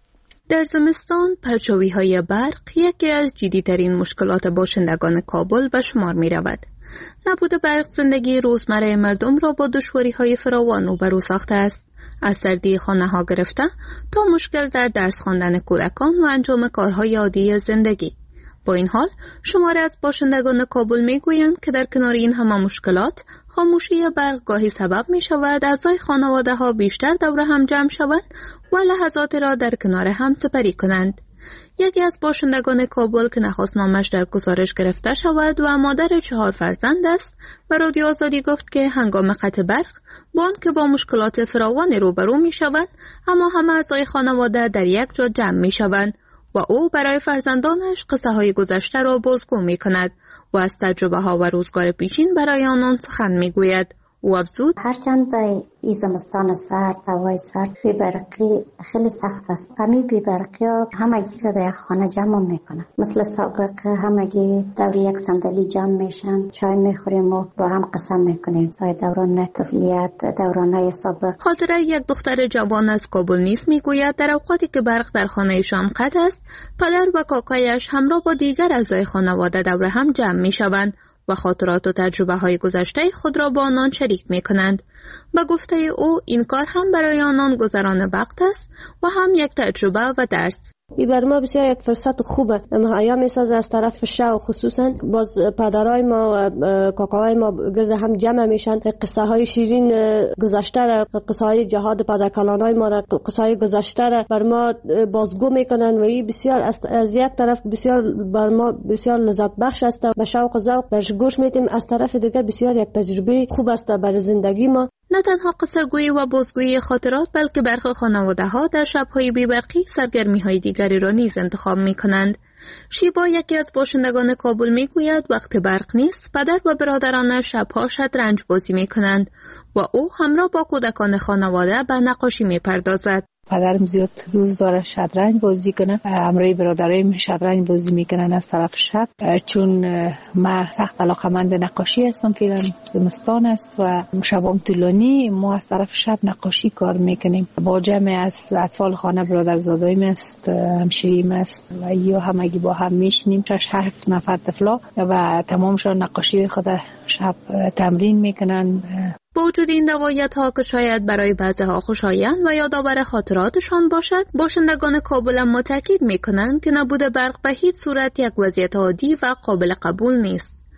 در زمستان پرچاوی‌های برق یکی از جدی‌ترین مشکلات باشندگان کابل به شمار می‌رود. نبود برق زندگی روزمره مردم را با دشواری‌های فراوان روبرو ساخته است. از سردی خانه‌ها گرفته تا مشکل در درس خواندن کودکان و انجام کارهای عادی زندگی. با این حال شماری از باشندگان کابل میگویند که در کنار این همه مشکلات خاموشی برق گاهی سبب می شود اعضای خانواده ها بیشتر دور هم جمع شوند و لحظات را در کنار هم سپری کنند. یکی از باشندگان کابل که نخواست نامش در گزارش گرفته شود و مادر چهار فرزند است و رادیو آزادی گفت که هنگام قطع برق با آنکه با مشکلات فراوانی روبرو می شوند اما همه اعضای خانواده در یک جا جمع می شوند و او برای فرزندانش قصه های گذشته را بازگو می کند و از تجربه ها و روزگار پیشین برای آنان سخن می گوید. او افزود هرچند این زمستان سرد، هوای سرد، بی‌برقی خیلی سخت است. همین بی‌برقی ها همگی را در یک خانه جمع میکنه. مثل سابق همگی دور یک صندلی جمع میشن، چای میخوریم و با هم قسم میکنیم. سای دوران طفولیت، دورانهای سابق. خاطره یک دختر جوان از کابل نیز میگوید در اوقاتی که برق در خانهشان قطع است، پدر و کاکایش همراه با دیگر اعضای خانواده دور هم جمع میشوند و خاطرات و تجربه های گذشته خود را با آنان شریک می کنند. به گفته او این کار هم برای آنان گذران وقت است و هم یک تجربه و درس. این بر ما بسیار یک فرصت خوبه. مهیا میسازه از طرف شو، خصوصا باز پدرای ما و کاکاهای ما گرد هم جمع میشن، قصه های شیرین گذشته را، قصه های جهاد پدرکلانای ما را، قصه های گذشته را بر ما بازگو میکنن و این بسیار از یک طرف بسیار بر ما بسیار لذت بخش است. به شوق و ذوق برش گوش میدیم، از طرف دیگه بسیار یک تجربه خوب است برای زندگی ما. نه تنها قصه گویی و بازگویی خاطرات بلکه برخی خانواده ها در شب‌های بی‌برقی سرگرمی های دیگری را نیز انتخاب می کنند. شیبا یکی از باشندگان کابل می گوید وقت برق نیست پدر و برادرانش شب‌ها شطرنج بازی می کنند و او همراه با کودکان خانواده به نقاشی می پردازد. پدرم زیاد دوست داره شطرنج بازی کنه، همراه برادرایم شطرنج بازی میکنن از طرف شب. چون من سخت علاقه‌مند نقاشی هستم، فعلا زمستان است و شبام طولانی، ما از طرف شب نقاشی کار میکنیم. با جمع از اطفال خانه برادرزادایم است، همشیریم است و یا همگی با هم میشینیم، شش هفت نفر طفلا و تمامشان نقاشی خود شب تمرین میکنن. با وجود این روایت ها که شاید برای بعضی ها خوشایند و یادآور خاطراتشان باشد، باشندگان کابل اما تاکید میکنند که نبود برق به هیچ صورت یک وضعیت عادی و قابل قبول نیست.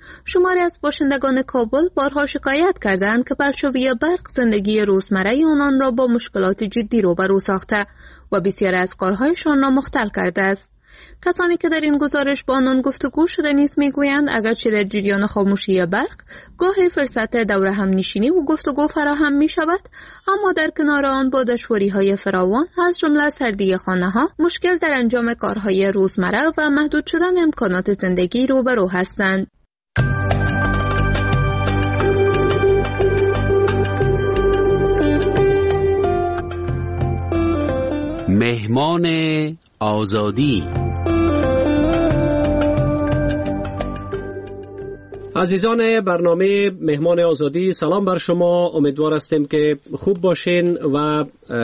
شماری از باشندگان کابل بارها شکایت کردند که پرچاوی برق زندگی روزمره آنان را با مشکلات جدی روبرو ساخته و بسیار از کارهایشان را مختل کرده است. کسانی که در این گزارش با آنان گفتگو شده نیز میگویند اگرچه در جریان خاموشی برق گاهی فرصت دوره هم نشینی و گفتگو فراهم می شود، اما در کنار آن با دشواری های فراوان از جمله سردی خانه ها، مشکل در انجام کارهای روزمره و محدود شدن امکانات زندگی روبرو هستند. مهمان آزادی. عزیزان برنامه مهمان آزادی، سلام بر شما. امیدوار هستیم که خوب باشین و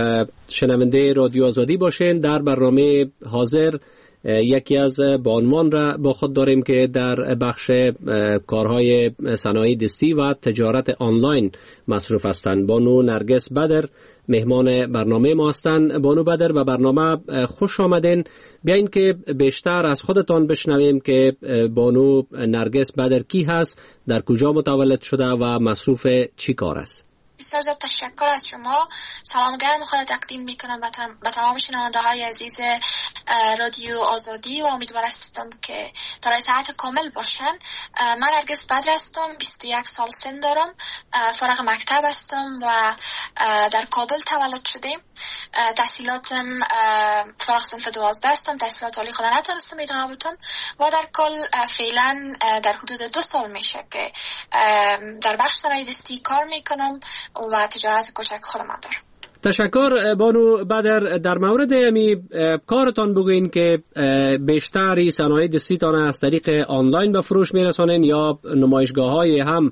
شنونده رادیو آزادی باشین. در برنامه حاضر یکی از بانوان را با خود داریم که در بخش کارهای صنایع دستی و تجارت آنلاین مصروف هستند. بانو نرگس بدر مهمان برنامه ما هستند. بانو بدر به برنامه خوش آمدین. بیاین که بیشتر از خودتان بشنویم که بانو نرگس بدر کی هست، در کجا متولد شده و مصروف چی کار است. بسیار زیاد تشکر از شما. سلام گرم خود تقدیم میکنم به تمام شنونده های عزیز رادیو آزادی و امیدوار هستم که تا ساعت کامل باشن. من نرگس بدر هستم، بیست و یک سال سن دارم، فارغ مکتب هستم و در کابل تولد شدم. تحصیلاتم فارغ صنف دوازده هستم، تحصیلات عالی خود نتونستم ادامه بدم و در کل فعلا در حدود دو سال میشه که در بخش صنایع دستی کار میکنم و تجارت کوچک خودم دارم. تشکر بانو بدر. در مورد امی کارتان بگوین که بیشتری صنایع دستیتان از طریق آنلاین به فروش میرسانین یا نمایشگاه هم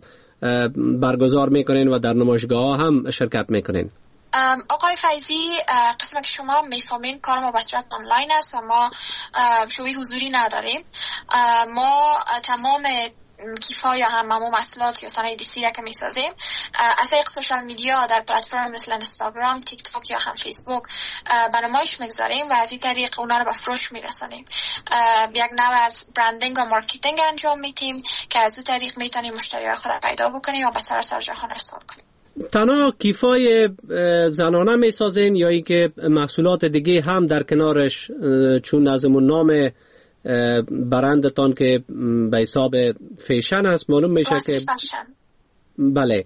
برگزار میکنین و در نمایشگاه ها هم شرکت میکنین؟ آقای فیضی، قسم که شما میفهمین کار ما به صورت آنلاین است و ما شوی حضوری نداریم. ما تمام کیفا یا هممو محصولات یا صنایع دستی را که میسازیم از طریق سوشال میدیا در پلتفرم مثل اینستاگرام، تیک تاک یا هم فیسبوک به نمایش میگذاریم و از این طریق اونا رو به فروش میرسانیم. یک نوع از برندینگ و مارکتینگ انجام میدیم که از اون طریق میتونیم مشتریای خود را پیدا بکنیم و به سراسر جهان ارسال کنیم. تنها کیفای زنانه میسازین یا ای که محصولات دیگه هم در کنارش، چون نظمون نام برندتان که به حساب فیشن است معلوم میشه که بله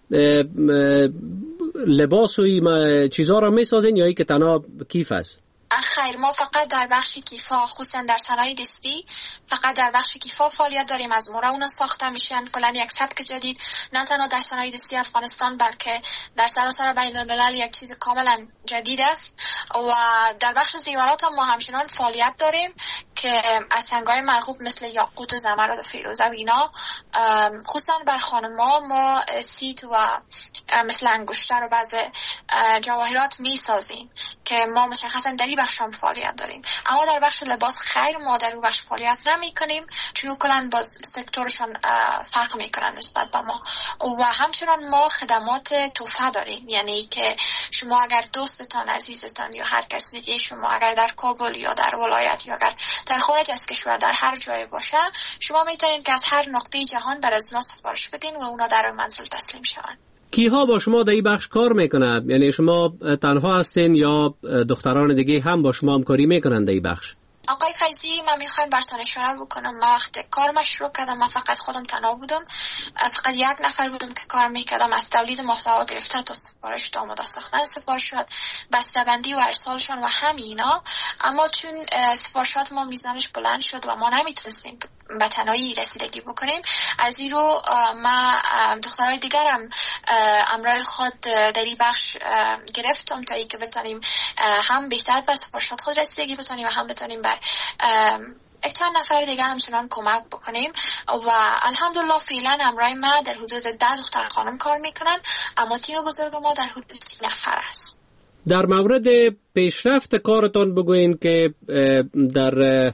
لباس و چیزها را میسازین یا ای که تنها کیف است؟ خیر، ما فقط در بخش کیفا، خصوصا در صنایع دستی فقط در بخش کیفا فعالیت داریم. از مورا اونا ساخته میشن، کلا یک سبک جدید نه تنها در صنایع دستی افغانستان بلکه در سراسر بین الملل یک چیز کاملا جدید است. و در بخش زیورات هم ما همچنان فعالیت داریم که از سنگ‌های مرغوب مثل یاقوت و زمرد و فیروزه و اینا، خصوصا بر خانم‌ها ما سیت و مثل انگشتر و بعض جواهرات میسازیم که ما مشخصا در این بخش هم فعالیت داریم. اما در بخش لباس خیر، ما در اون بخش فعالیت نمی کنیم چون کلن باز سکتورشان فرق میکنن نسبت به ما. و همچنان ما خدمات توفه داریم، یعنی که شما اگر دوستتان، عزیزتان یا هر کس دیگه شما اگر در کابل یا در ولایت یا اگر در خارج از کشور در هر جای باشه، شما میتونید که از هر نقطه جهان بر از اونا سفارش بدین و اونا در منزل تسلیم شوند. کیها با شما در این بخش کار میکنه؟ یعنی شما تنها هستین یا دختران دیگه هم با شما همکاری میکنن در این بخش؟ آقای فیضی، من میخوایم براتون اشاره بکنم. من وقت کار شروع کردم من فقط خودم تنها بودم، فقط یک نفر بودم که کار میکردم. از تولید محتوا گرفته تا سفارش تا آماده ساختن سفارش شد، بسته‌بندی و ارسالشون و همینا. اما چون سفارشات ما میزانش بلند شد و ما نمیتونستیم به تنهایی رسیدگی بکنیم، از این رو ما دخترای دیگرم امرای خود در این بخش گرفتم تا ای که بتونیم هم بهتر به سفارشات خود رسیدگی بتونیم و هم بتونیم بر یک چند نفر دیگه همچنان کمک بکنیم. و الحمدلله فعلا امرای ما در حدود ده دختر خانم کار میکنن، اما تیم بزرگ ما در حدود سی نفر است. در مورد پیشرفت کارتان بگوین که در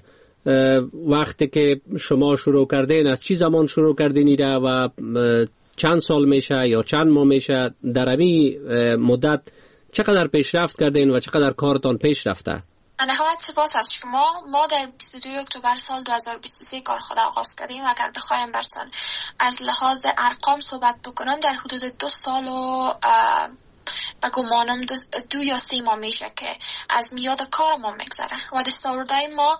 وقتی که شما شروع کردین، از چی زمان شروع کردین ایره و چند سال میشه یا چند ماه میشه؟ در این مدت چقدر پیشرفت کردین و چقدر کارتان پیش رفته؟ نهایت سپاس از شما. ما در بیست و دوم اکتبر سال دو هزار و بیست و سه کار خود آغاز کردیم. اگر بخوایم براتون از لحاظ ارقام صحبت بکنم، در حدود دو سال و به گمانم دو, دو یا سه ماه میشه که از میاد کار ما میگذره و دستاوردهای ما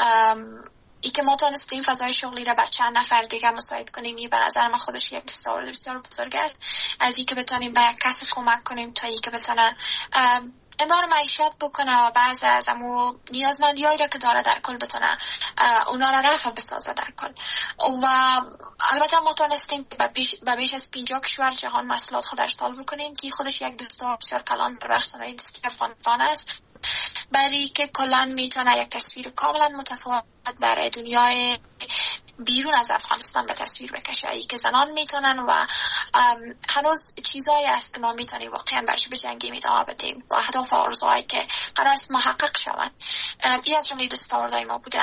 ای که ما تانستیم فضای شغلی را بر چند نفر دیگه مساعد کنیم، این به نظر من خودش یک دستاورد بسیار بزرگ است. از ای که بتونیم به یک کس کمک کنیم تا ای که بتونن امرار معیشت بکنه و بعض از امو نیازمندیایی را که داره در کل بتونه اونا را رفع بسازه در کل. و البته ما تانستیم به بیش از پنجاه کشور جهان محصولات خود ارسال بکنیم که خودش یک دستاورد بسیار کلان در بخش صنایع دستی افغانستان است، برای که کلان میتونه یک تصویر کاملا متفاوت برای دنیای بیرون از افغانستان به تصویر بکشه، ای که زنان میتونن و هنوز چیزایی است که ما میتونیم واقعا برش بجنگیم، ادامه بدیم و اهداف و آرزوهایی که قرار است محقق شوند. این از جمله دستاوردهای ما بوده.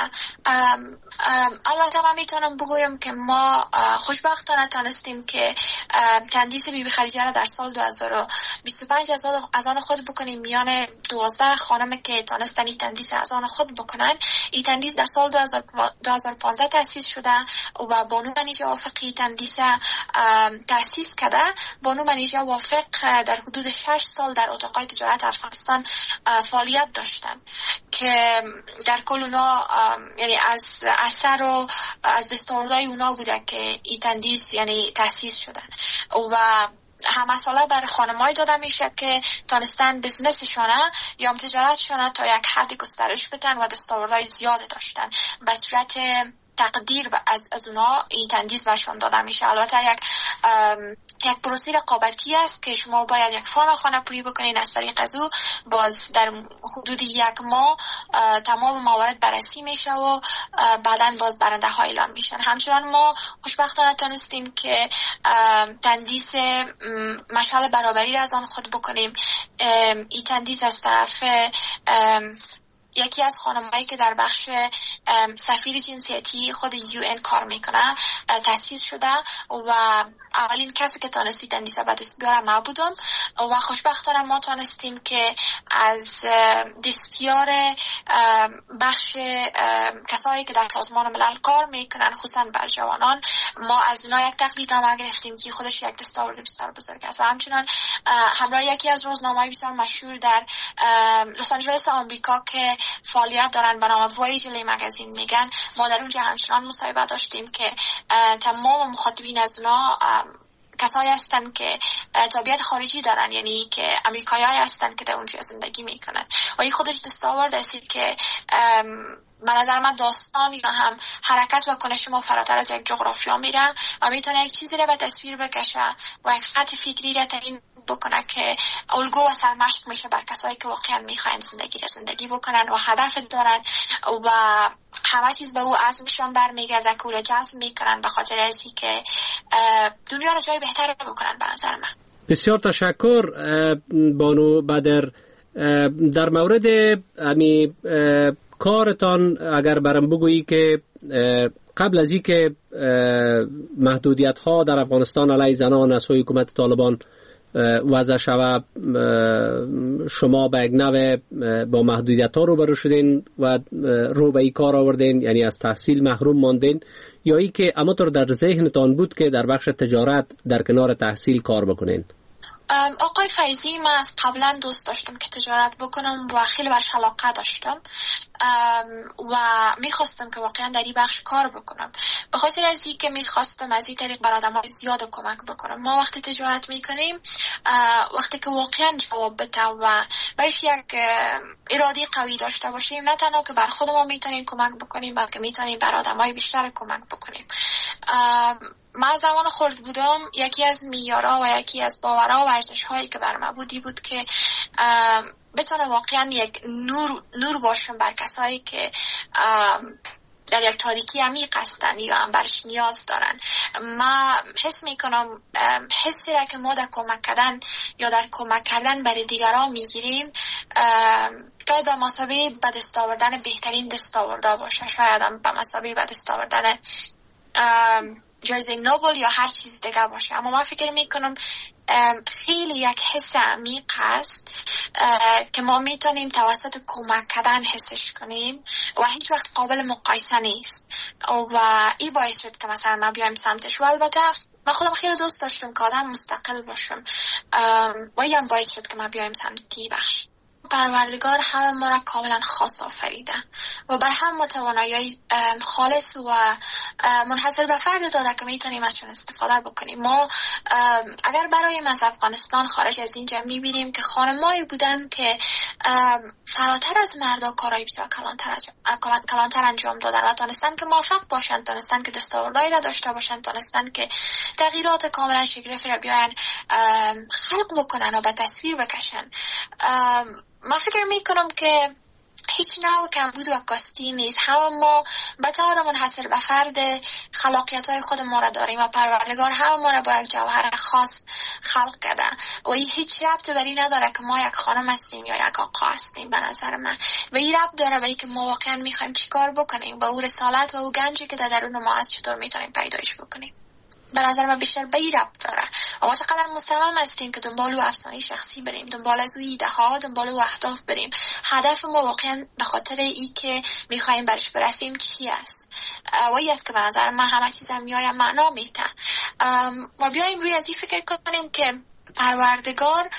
البته من میتونم بگویم که ما خوشبختانه تانستیم که تندیس بیبی خدیجه را در سال دو هزار و بیست و پنج از آن خود بکنیم. میان دوازده خانم که تانستن این تندیس از آن خود بکنن، این تندیس در سال دو هزار و پانزده تأسیس شده و بانو منیژه وافقی تندیس تأسیس کرده. بانو منیژه وافق در حدود شش سال در اتاقای تجارت افغانستان فعالیت داشتن که در کل اونا یعنی از اثر و از دستاوردهای اونا بوده که این تندیس یعنی تأسیس شده و همه ساله بر خانمایی داده میشه که تانستن بزنسشونه یا تجارتشونه تا یک حد گسترش بدن و دستاوردهای زیاده داشتن. به صورت تقدیر از از اونا این تندیس برشان داده میشه. البته یک یک پروسه رقابتی است که شما باید یک فرم خانه پوری بکنین. از طریق از او باز در حدود یک ماه تمام موارد بررسی میشه و بعداً باز برنده ها اعلام میشن. همچنان ما خوشبختانه تونستیم که تندیس مشعل برابری را از آن خود بکنیم. این تندیس از طرف یکی از خانمایی که در بخش سفیر جنسیتی خود یو ان کار میکنه تأسیس شده و اولین کسی که تانستی تندیس به دست بیاره ما بودم و خوشبختانه ما تانستیم که از دستیار بخش کسایی که در سازمان ملل کار میکنن خصوصا بر جوانان، ما از اونا یک تقدیرنامه گرفتیم که خودش یک دستاورد بسیار بزرگ است. و همچنان همراه یکی از روزنامه‌های بسیار مشهور در لس آنجلس آمریکا که فعالیت دارن به نام وایجلی مگزین میگن، ما در اونجا همچنان مصاحبه داشتیم که تمام مخاطبین از اونا کسایی هستن که تابعیت خارجی دارن، یعنی که امریکایایی هستن که در اونجا زندگی میکنن و این خودش دستاورد است که به نظر من داستان یا هم حرکت و کنش ما فراتر از یک جغرافیا میره و میتونه یک چیزی رو به تصویر بکشه و یک خط فکری رو تعیین بکنه که الگو و سرمشق میشه بر کسایی که واقعا میخواین زندگی رو زندگی بکنن و هدف دارن و همه چیز به او عزمشان برمیگرده که او رو جذب میکنن به خاطر ازی که دنیا رو جای بهتر بکنن. به نظر من بسیار تشکر بانو بدر. در مورد امی کارتان اگر برام بگویی که قبل از اینکه محدودیت ها در افغانستان علیه زنان از سوی حکومت طالبان وضع شود، شما به یک نوع با محدودیت ها روبرو شدین و رو به این کار آوردین، یعنی از تحصیل محروم ماندین، یا ای که همانطور در ذهنتان بود که در بخش تجارت در کنار تحصیل کار بکنین؟ آقای فیضی، من از قبلا دوست داشتم که تجارت بکنم و خیلی برش علاقه داشتم و میخواستم که واقعا در این بخش کار بکنم، به خاطر از این که میخواستم از این طریق بر آدم‌های زیاد کمک بکنم. ما وقتی تجارت میکنیم وقتی که واقعا جواب بده و برش یک اراده قوی داشته باشیم، نه تنها که بر خودمون میتونیم کمک بکنیم بلکه میتونیم بر آدم‌های بیشتر کمک بکنیم. من زمان خرد بودم یکی از میارا و یکی از باورها و ارزش هایی که بر من بودی بود که بتونه واقعا یک نور نور باشم بر کسایی که در یک تاریکی عمیق هستن یا هم برش نیاز دارن. من حس میکنم حسی را که ما در کمک کردن یا در کمک کردن برای دیگران میگیریم شاید به مثابه به دست آوردن بهترین دستاوردا باشه، شاید هم به مثابه به دست آوردن جایزه نوبل یا هر چیز دیگه باشه. اما من فکر میکنم خیلی یک حس عمیق هست که ما میتونیم توسط کمک کردن حسش کنیم و هیچ وقت قابل مقایسه نیست و این باعث شد که مثلا ما بیایم سمتش. و البته من خودم خیلی دوست داشتم که آدم مستقل باشم و این باعث شد که ما بیایم سمت دی بخش. پروردگار همه ما را کاملا خاص آفریده و بر هم توانایی خالص و منحصر به فرد داده که میتونیم ازشون استفاده بکنیم. ما اگر برایم از افغانستان خارج از اینجا میبینیم که خانمایی بودن که فراتر از مردا کارهای بسیار کلانتر, از... کلانتر انجام دادن و تانستن که موفق باشن، تانستن که دستاوردهایی را داشته باشن، تانستن که تغییرات کاملا شگرفی را بیاین خلق بکنن و به تصویر بکشن. من فکر میکنم که هیچ نوع کمبود و کاستی نیست. همه ما به طور منحصر به فرد خلاقیت های خود ما را داریم و پروردگار همه ما را با یک جوهر خاص خلق کرده و این هیچ ربط بر این نداره که ما یک خانم هستیم یا یک آقا هستیم. به نظر من و این ربط داره به این که ما واقعا میخوایم چیکار بکنیم، با او رسالت و او گنجی که در درون ما هست چطور میتونیم پیدایش بکنیم. به نظر من بیشتر به این ربط داره و ما چقدر مصمم هستیم که دنبال او افسانه شخصی بریم، دنبال از او ایده ها، دنبال او اهداف بریم. هدف ما واقعا به خاطر ای که میخوایم برش برسیم چی است و این است که به نظر من همه چیزم میایم معنا میده. ما بیایم روی از این فکر کنیم که پروردگار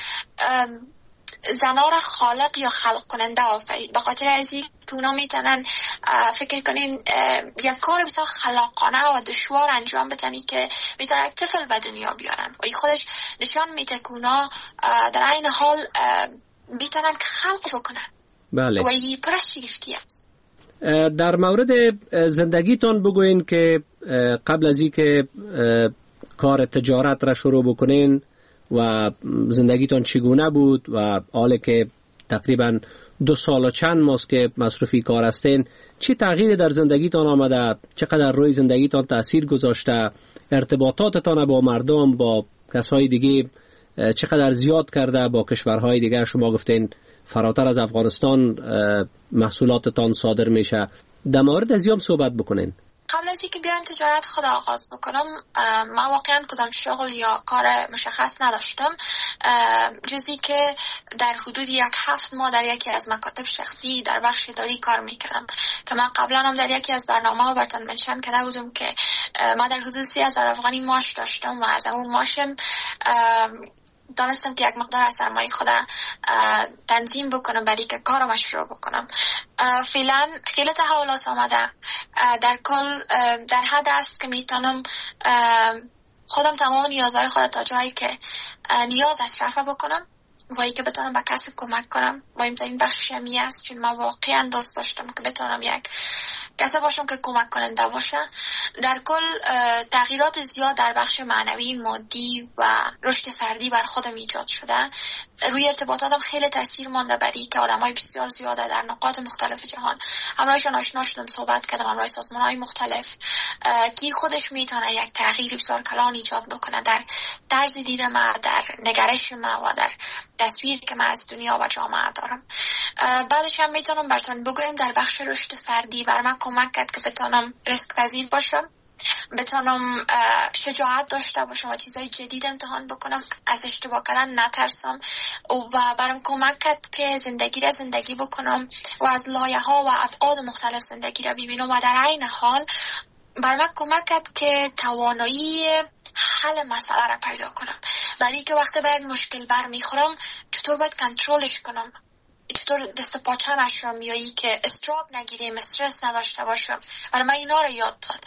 زنا را خالق یا خلق کننده آفرید به خاطر از این که اونا میتونن فکر کنین یک کار بسیار خلاقانه و دشوار انجام بدن که میتونن یک طفل به دنیا بیارن و این خودش نشان میده که اونا در این حال میتونن که خلق بکنن. بله. و این پرشگفتی است. در مورد زندگیتان بگوین که قبل از این که کار تجارت را شروع بکنین و زندگیتان چگونه بود و حالا که تقریبا دو سال و چند ماست که مصروفی کار هستین، چی تغییری در زندگیتان آمده؟ چقدر روی زندگیتان تأثیر گذاشته؟ ارتباطاتتان با مردم، با کسای دیگه چقدر زیاد کرده؟ با کشورهای دیگه شما گفتین فراتر از افغانستان محصولاتتان صادر میشه. در مورد از هم صحبت بکنین. قبل از اینکه بیایم تجارت خود آغاز بکنم من واقعا کدام شغل یا کار مشخص نداشتم جزی که در حدود یک هفت ماه در یکی از مکاتب شخصی در بخش اداری کار میکردم که من قبلا هم در یکی از برنامه ها براتون منشن کرده بودم که من در حدود سی هزار افغانی معاش داشتم و از اون معاشم دانستم که یک مقدار از سرمایه خودم تنظیم بکنم برای که کارم شروع بکنم. فعلا خیلی تحولات آمده. در کل در حد است که میتونم خودم تمام نیازهای خودم تا جایی که نیاز است رفع بکنم و ای که بتونم به کسی کمک کنم. مهمترین بخشش همی است چون من واقعا دوست داشتم که بتونم یک کسی باشم که کمک کننده باشه. در کل تغییرات زیاد در بخش معنوی، مادی و رشد فردی بر خودم ایجاد شده. روی ارتباطاتم خیلی تاثیر مانده بری که آدمای بسیار زیاده در نقاط مختلف جهان همراهشون آشنا شدم، صحبت کردم، همراه سازمان‌های مختلف که خودش میتونه یک تغییر بسیار کلان ایجاد بکنه در طرز دید من، در نگرش من و در تصویر که من از دنیا و جامعه دارم. بعدش هم میتونم براتون بگویم در بخش رشد فردی بر من کمک کرد که بتونم ریسک پذیر باشم، بتونم شجاعت داشته باشم و چیزای جدید امتحان بکنم، از اشتباه کردن نترسم و برام کمک کرد که زندگی را زندگی بکنم و از لایه ها و ابعاد مختلف زندگی را ببینم و در عین حال بر من کمک کرد که توانایی حل مسئله را پیدا کنم. برای که وقتی به یک مشکل برمیخورم چطور باید کنترلش کنم، چطور دست پاچه نشم یا ای که استراب نگیریم، استرس نداشته باشم. برای من اینا رو یاد داد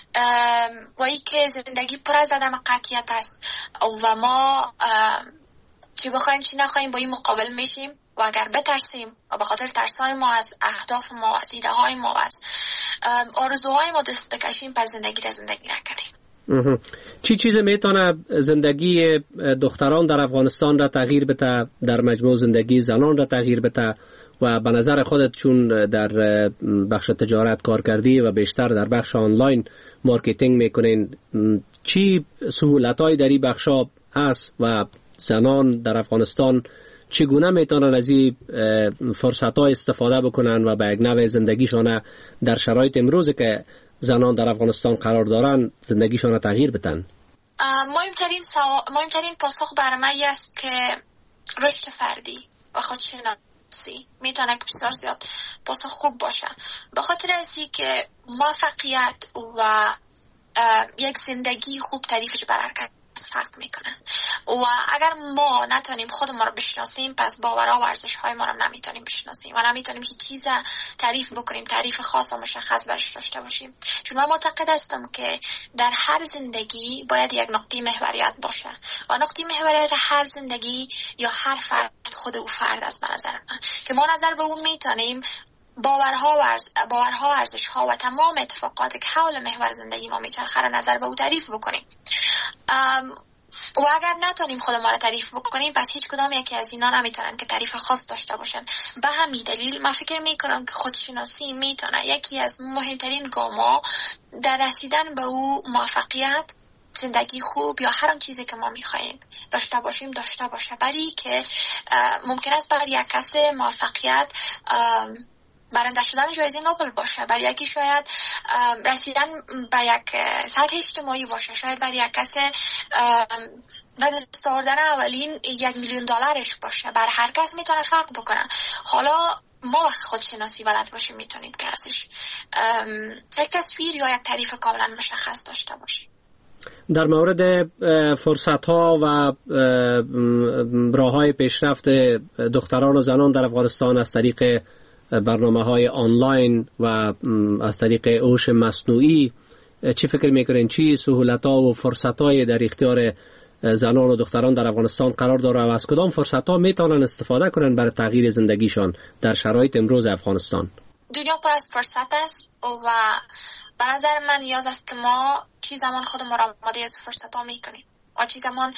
و ای که زندگی پر از عدم قطعیت است و ما چی بخوایم چی نخوایم با این مقابل میشیم و اگر بترسیم و به خاطر ترسای ما از اهداف ما، از ایده های ما، از آرزوهای ما دست بکشیم، پس زندگی را زندگی نکنیم. چی چیز میتونه زندگی دختران در افغانستان را تغییر بده، در مجموع زندگی زنان را تغییر بده و به نظر خودت چون در بخش تجارت کار کردی و بیشتر در بخش آنلاین مارکتینگ میکنین، چی سهولت‌هایی در این بخشا هست و زنان در افغانستان چگونه میتونن از این فرصت‌ها استفاده بکنن و به یک نوع زندگیشان در شرایط امروزی که زنان در افغانستان قرار دارن زندگیشان را تغییر بدن؟ مهمترین سوا... مهمترین پاسخ برای من است که رشد فردی و خودشناسی میتونه که بسیار زیاد پاسخ خوب باشه، به خاطر ازی که موفقیت و یک زندگی خوب تعریفش بر هر کس فرق میکنه و اگر ما نتونیم خود ما رو بشناسیم پس باورها و ارزش‌های ما رو نمیتونیم بشناسیم و نمیتونیم هیچ چیز تعریف بکنیم، تعریف خاص و مشخص برش داشته باشیم. چون من معتقد هستم که در هر زندگی باید یک نقطه محوریت باشه و نقطه محوریت هر زندگی یا هر فرد خود او فرد است به نظر من، که ما نظر به اون میتونیم باورها و ارز... باورها و ارزش‌ها و تمام اتفاقاتی که حول محور زندگی ما میچرخه را نظر به او تعریف بکنیم. ام... و اگر نتونیم خود ما را تعریف بکنیم پس هیچ کدام یکی از اینا نمیتونن که تعریف خاص داشته باشن. به همین دلیل من فکر میکنم که خودشناسی میتونه یکی از مهمترین گام‌ها در رسیدن به او موفقیت، زندگی خوب یا هر آن چیزی که ما میخواهیم داشته باشیم داشته باشه. برای که ممکن است برای یک کس موفقیت برنده شدن جایزه نوبل باشه، برای یکی شاید رسیدن به یک سطح اجتماعی باشه، شاید برای یک کس به دست آوردن اولین یک میلیون دلارش باشه. بر هر کس میتونه فرق بکنه. حالا ما وقت خودشناسی بلد باشیم میتونیم که ازش یک تصویر یا یک تعریف کاملا مشخص داشته باشیم. در مورد فرصت ها و راه های پیشرفت دختران و زنان در افغانستان از طریق برنامه های آنلاین و از طریق هوش مصنوعی چی فکر میکنین؟ چی سهولت ها و فرصت های در اختیار زنان و دختران در افغانستان قرار داره و از کدام فرصت ها میتونن استفاده کنن برای تغییر زندگیشان در شرایط امروز افغانستان؟ دنیا پر از فرصت است و به نظر من نیاز است که ما چی زمان خودمون را آماده از فرصت ها میکنیم و چی زمان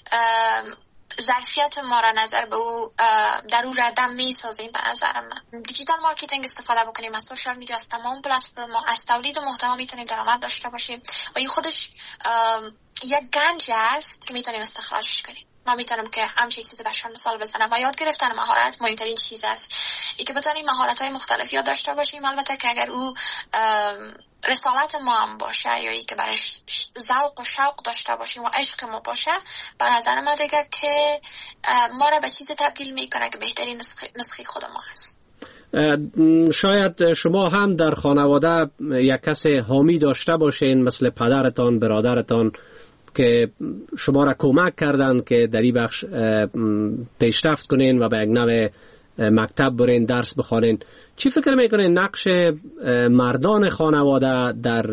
ظرفیت ما را نظر به او در او ردم می سازیم. به نظر من دیجیتال مارکتینگ استفاده بکنیم، از سوشال میدیا، از تمام پلتفرم ها، از تولید محتوا میتونیم درآمد داشته باشیم و این خودش یک گنج است که میتونیم استخراجش کنیم. ما میتونم که همچین چیزی برشان مثال بزنم و یاد گرفتن مهارت مهمترین چیز است. ای که بتونیم مهارت های مختلف یاد داشته باشیم، البته که اگر او رسالت ما هم باشه یا ای که برش ذوق و شوق داشته باشیم و عشق ما باشه، به نظر من دیگه که ما را به چیز تبدیل میکنه که بهترین نسخه خود ما هست. شاید شما هم در خانواده یک کس حامی داشته باشین مثل پدرتان، برادرتان که شما را کمک کردن که در این بخش پیشرفت کنین و به یک نوع مکتب برین، درس بخوانین. چی فکر میکنین نقش مردان خانواده در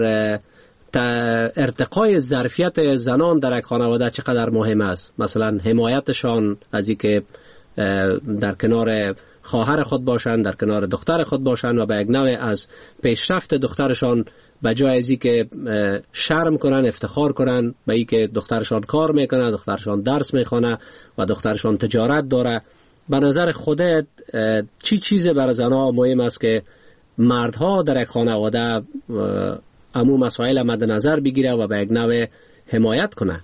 ارتقای ظرفیت زنان در یک خانواده چقدر مهم است؟ مثلا حمایتشان از این که در کنار خواهر خود باشند، در کنار دختر خود باشند و به یک نوع از پیشرفت دخترشان به جای ازی که شرم کنن افتخار کنن به ای که دخترشان کار میکنه، دخترشان درس میخونه و دخترشان تجارت داره. به نظر خودت چی چیزی برای زنها مهم است که مردها در یک خانواده امو مسائل مد نظر بگیره و به یک نوع حمایت کنه؟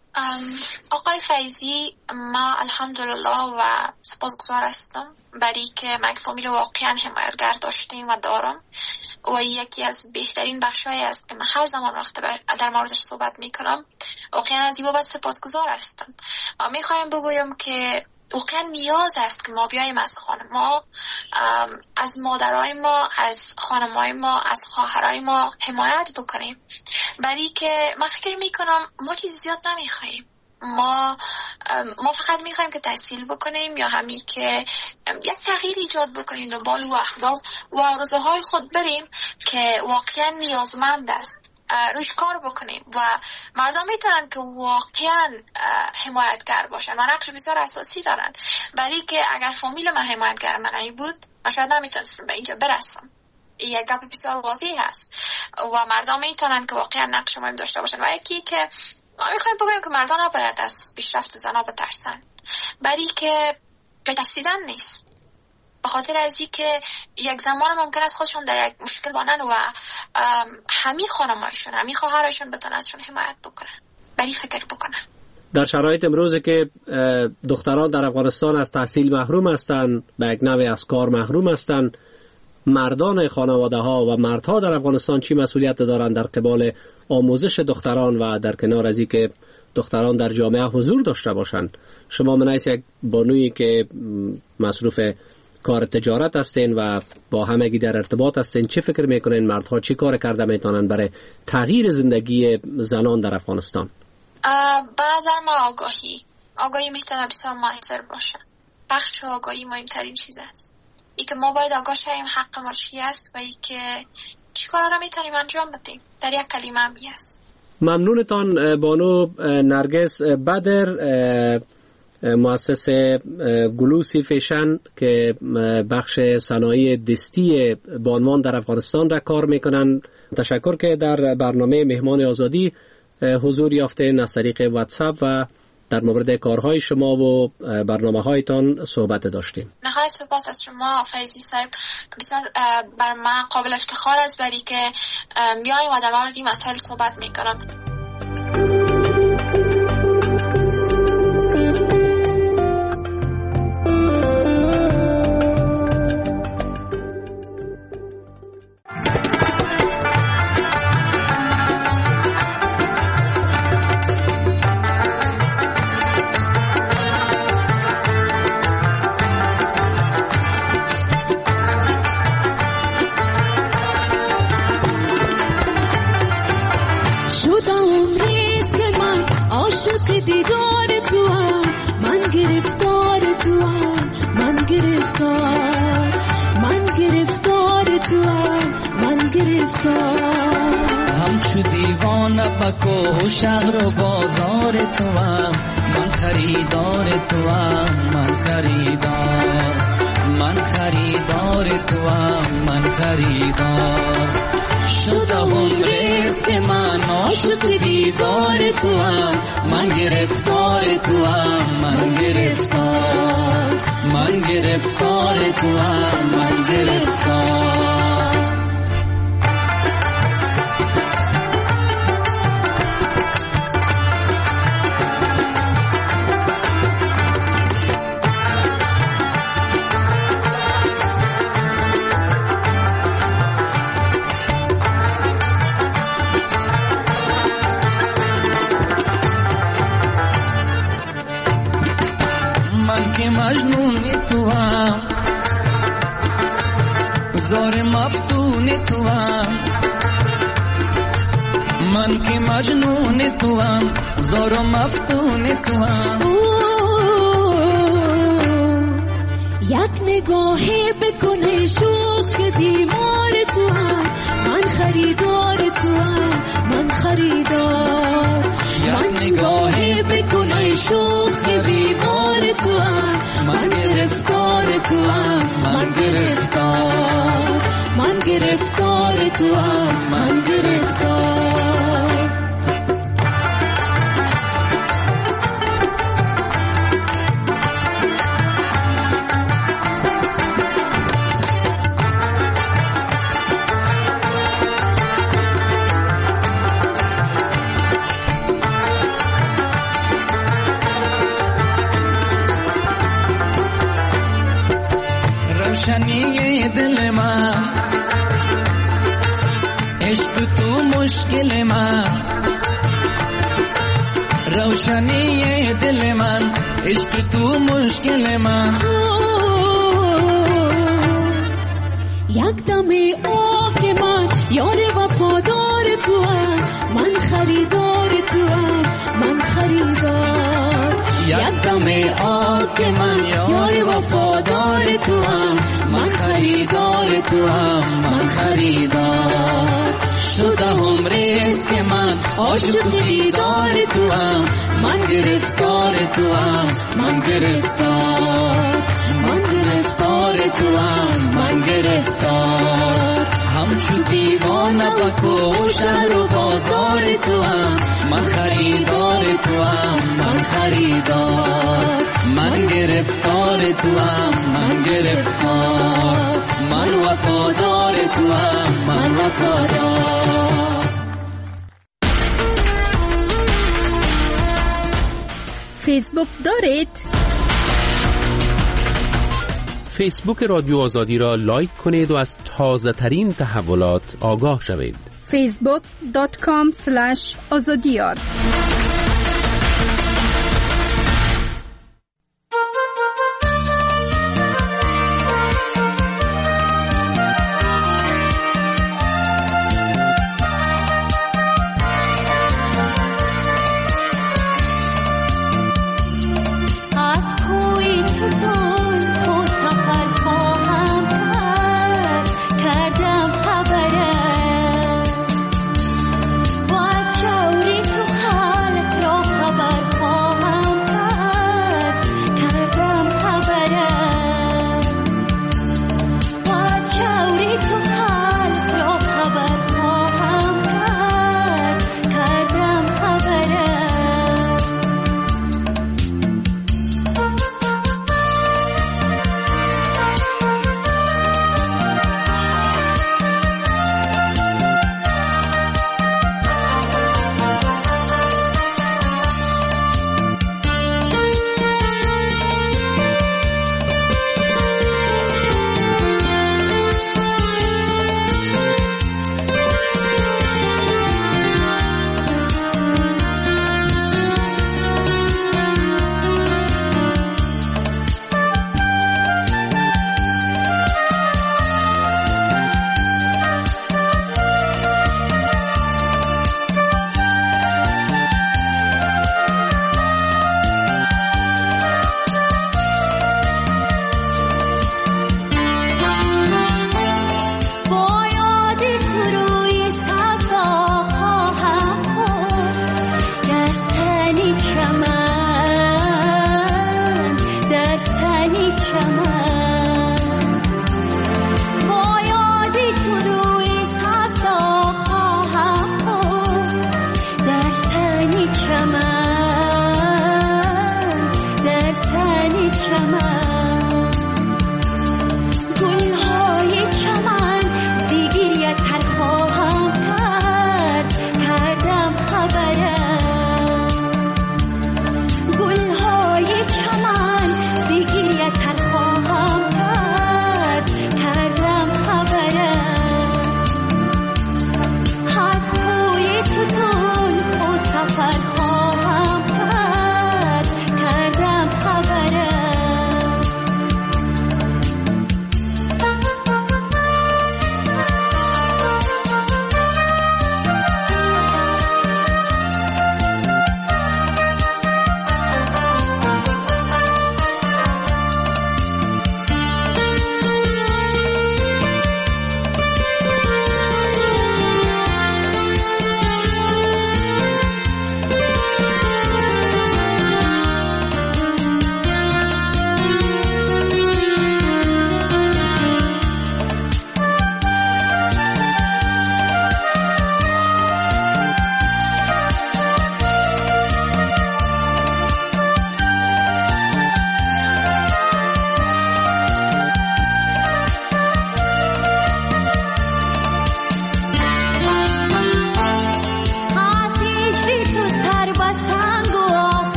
آقای فیضی، ما الحمدلله و سپاسگزار هستم برای که من فامیل واقعا حمایتگر داشتیم و دارم و یکی از بهترین بخشایی است که من هر زمان وقت در موردش صحبت میکنم. واقعا از این بابت سپاسگزار هستم و میخوایم بگویم که واقعا نیاز است که ما بیایم از خانه ما، از مادرای ما، از خانمای ما، از خواهرای ما حمایت بکنیم، برای که من فکر میکنم ما چیز زیاد نمیخوایم. ما ما فقط میخوایم که تحصیل بکنیم یا همی که یک تغییر ایجاد بکنیم دنبال و اهداف و آرزوهای خود بریم که واقعا نیازمند است روش کار بکنیم و مردم میتونن که واقعا حمایتگر باشن و نقش بسیار اساسی دارن، برای که اگر فامیل من حمایتگر من ای بود من شاید نمیتونستم به اینجا برسم. یک گپ بسیار واضح هست و مردم میتونن که واقعا نقش مهم داشته باشن. و یکی که ما میخوایم بگویم که مردان نباید از پیشرفت زنها بترسن، برای که بترسیدن نیست، به خاطر از این که یک زمان ممکن است خودشون در یک مشکل بانن و همین خانمایشون، همین خواهرشون بتونن ازشون حمایت بکنن، برای فکر بکنن. در شرایط امروزی که دختران در افغانستان از تحصیل محروم هستند، به یک نوع از کار محروم هستند، مردان خانواده ها و مردها در افغانستان چی مسئولیت دارند در قبال آموزش دختران و در کنار از این که دختران در جامعه حضور داشته باشند. شما من حیث یک بانویی که مصروف کار تجارت هستین و با همگی در ارتباط هستین، چه فکر میکنین مردها چی کار کرده میتونن برای تغییر زندگی زنان در افغانستان؟ به نظر ما آگاهی آگاهی میتونه بسیار موثر باشه. بخش آگاهی مهمترین چیز است. ای که ما باید آگاه شویم حق ما چی است و ای که چی کار را میتونیم انجام بدیم. در یک کلمه هم است. ممنونتان بانو نرگس بدر، مؤسس گلوسی فیشن که بخش صنایع دستی بانوان در افغانستان را کار میکنن. تشکر که در برنامه مهمان آزادی حضور یافتین از طریق واتساپ و در مورد کارهای شما و برنامه هایتان صحبت داشتیم. نهایت سپاس از شما فیضی صاحب، بسیار بر من قابل افتخار است برای که بیایم و در مورد این مسائل صحبت میکنم. دیدار تو هم من گرفتار تو هم من گرفتار من گرفتار تو هم من گرفتار همچو دیوانه بکو شهر و بازار تو هم من خریدار تو هم من خریدار من خریدار تو هم من خریدار شده هم رزق من عاشق دیوار تو هم من گرفتار تو هم من گرفتار من گرفتار تو هم من گرفتار مجنون تو هم زار مفتون تو هم من که مجنون تو هم زار مفتون تو هم یک نگاهی بکنه شوخ بیمار تو هم من خریدار تو هم من خریدار یک نگاهی بکنه شوخ بیمار تو هم من گرفتار تو هم من گرفتار من گرفتار تو هم من گرفتار روشنی دل من عشق تو مشکل من روشنی دل من عشق تو مشکل من یک دم آه من یار وفادار تو هم من خریدار تو هم من خریدار یک دم آه من یار وفادار تو هم من خریدار تو هم من خریدار شده هم رزق من عاشق دیدار تو هم من گرفتار تو هم من گرفتار من گرفتار تو هم من گرفتار همچو دیوانه بکو شهر و بازار تو هم من خریدار تو هم من خریدار من گرفتار تو هم من گرفتار من وفادار تو هم من وفادار. فیسبوک دارید؟ فیسبوک رادیو آزادی را لایک کنید و از تازه ترین تحولات آگاه شوید. فیسبوک دات کام سلش آزادیار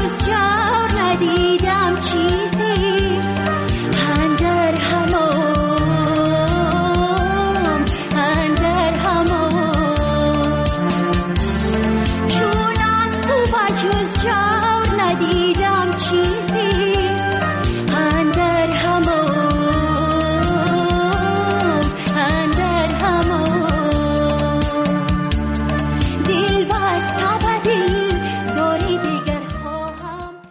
باز کرد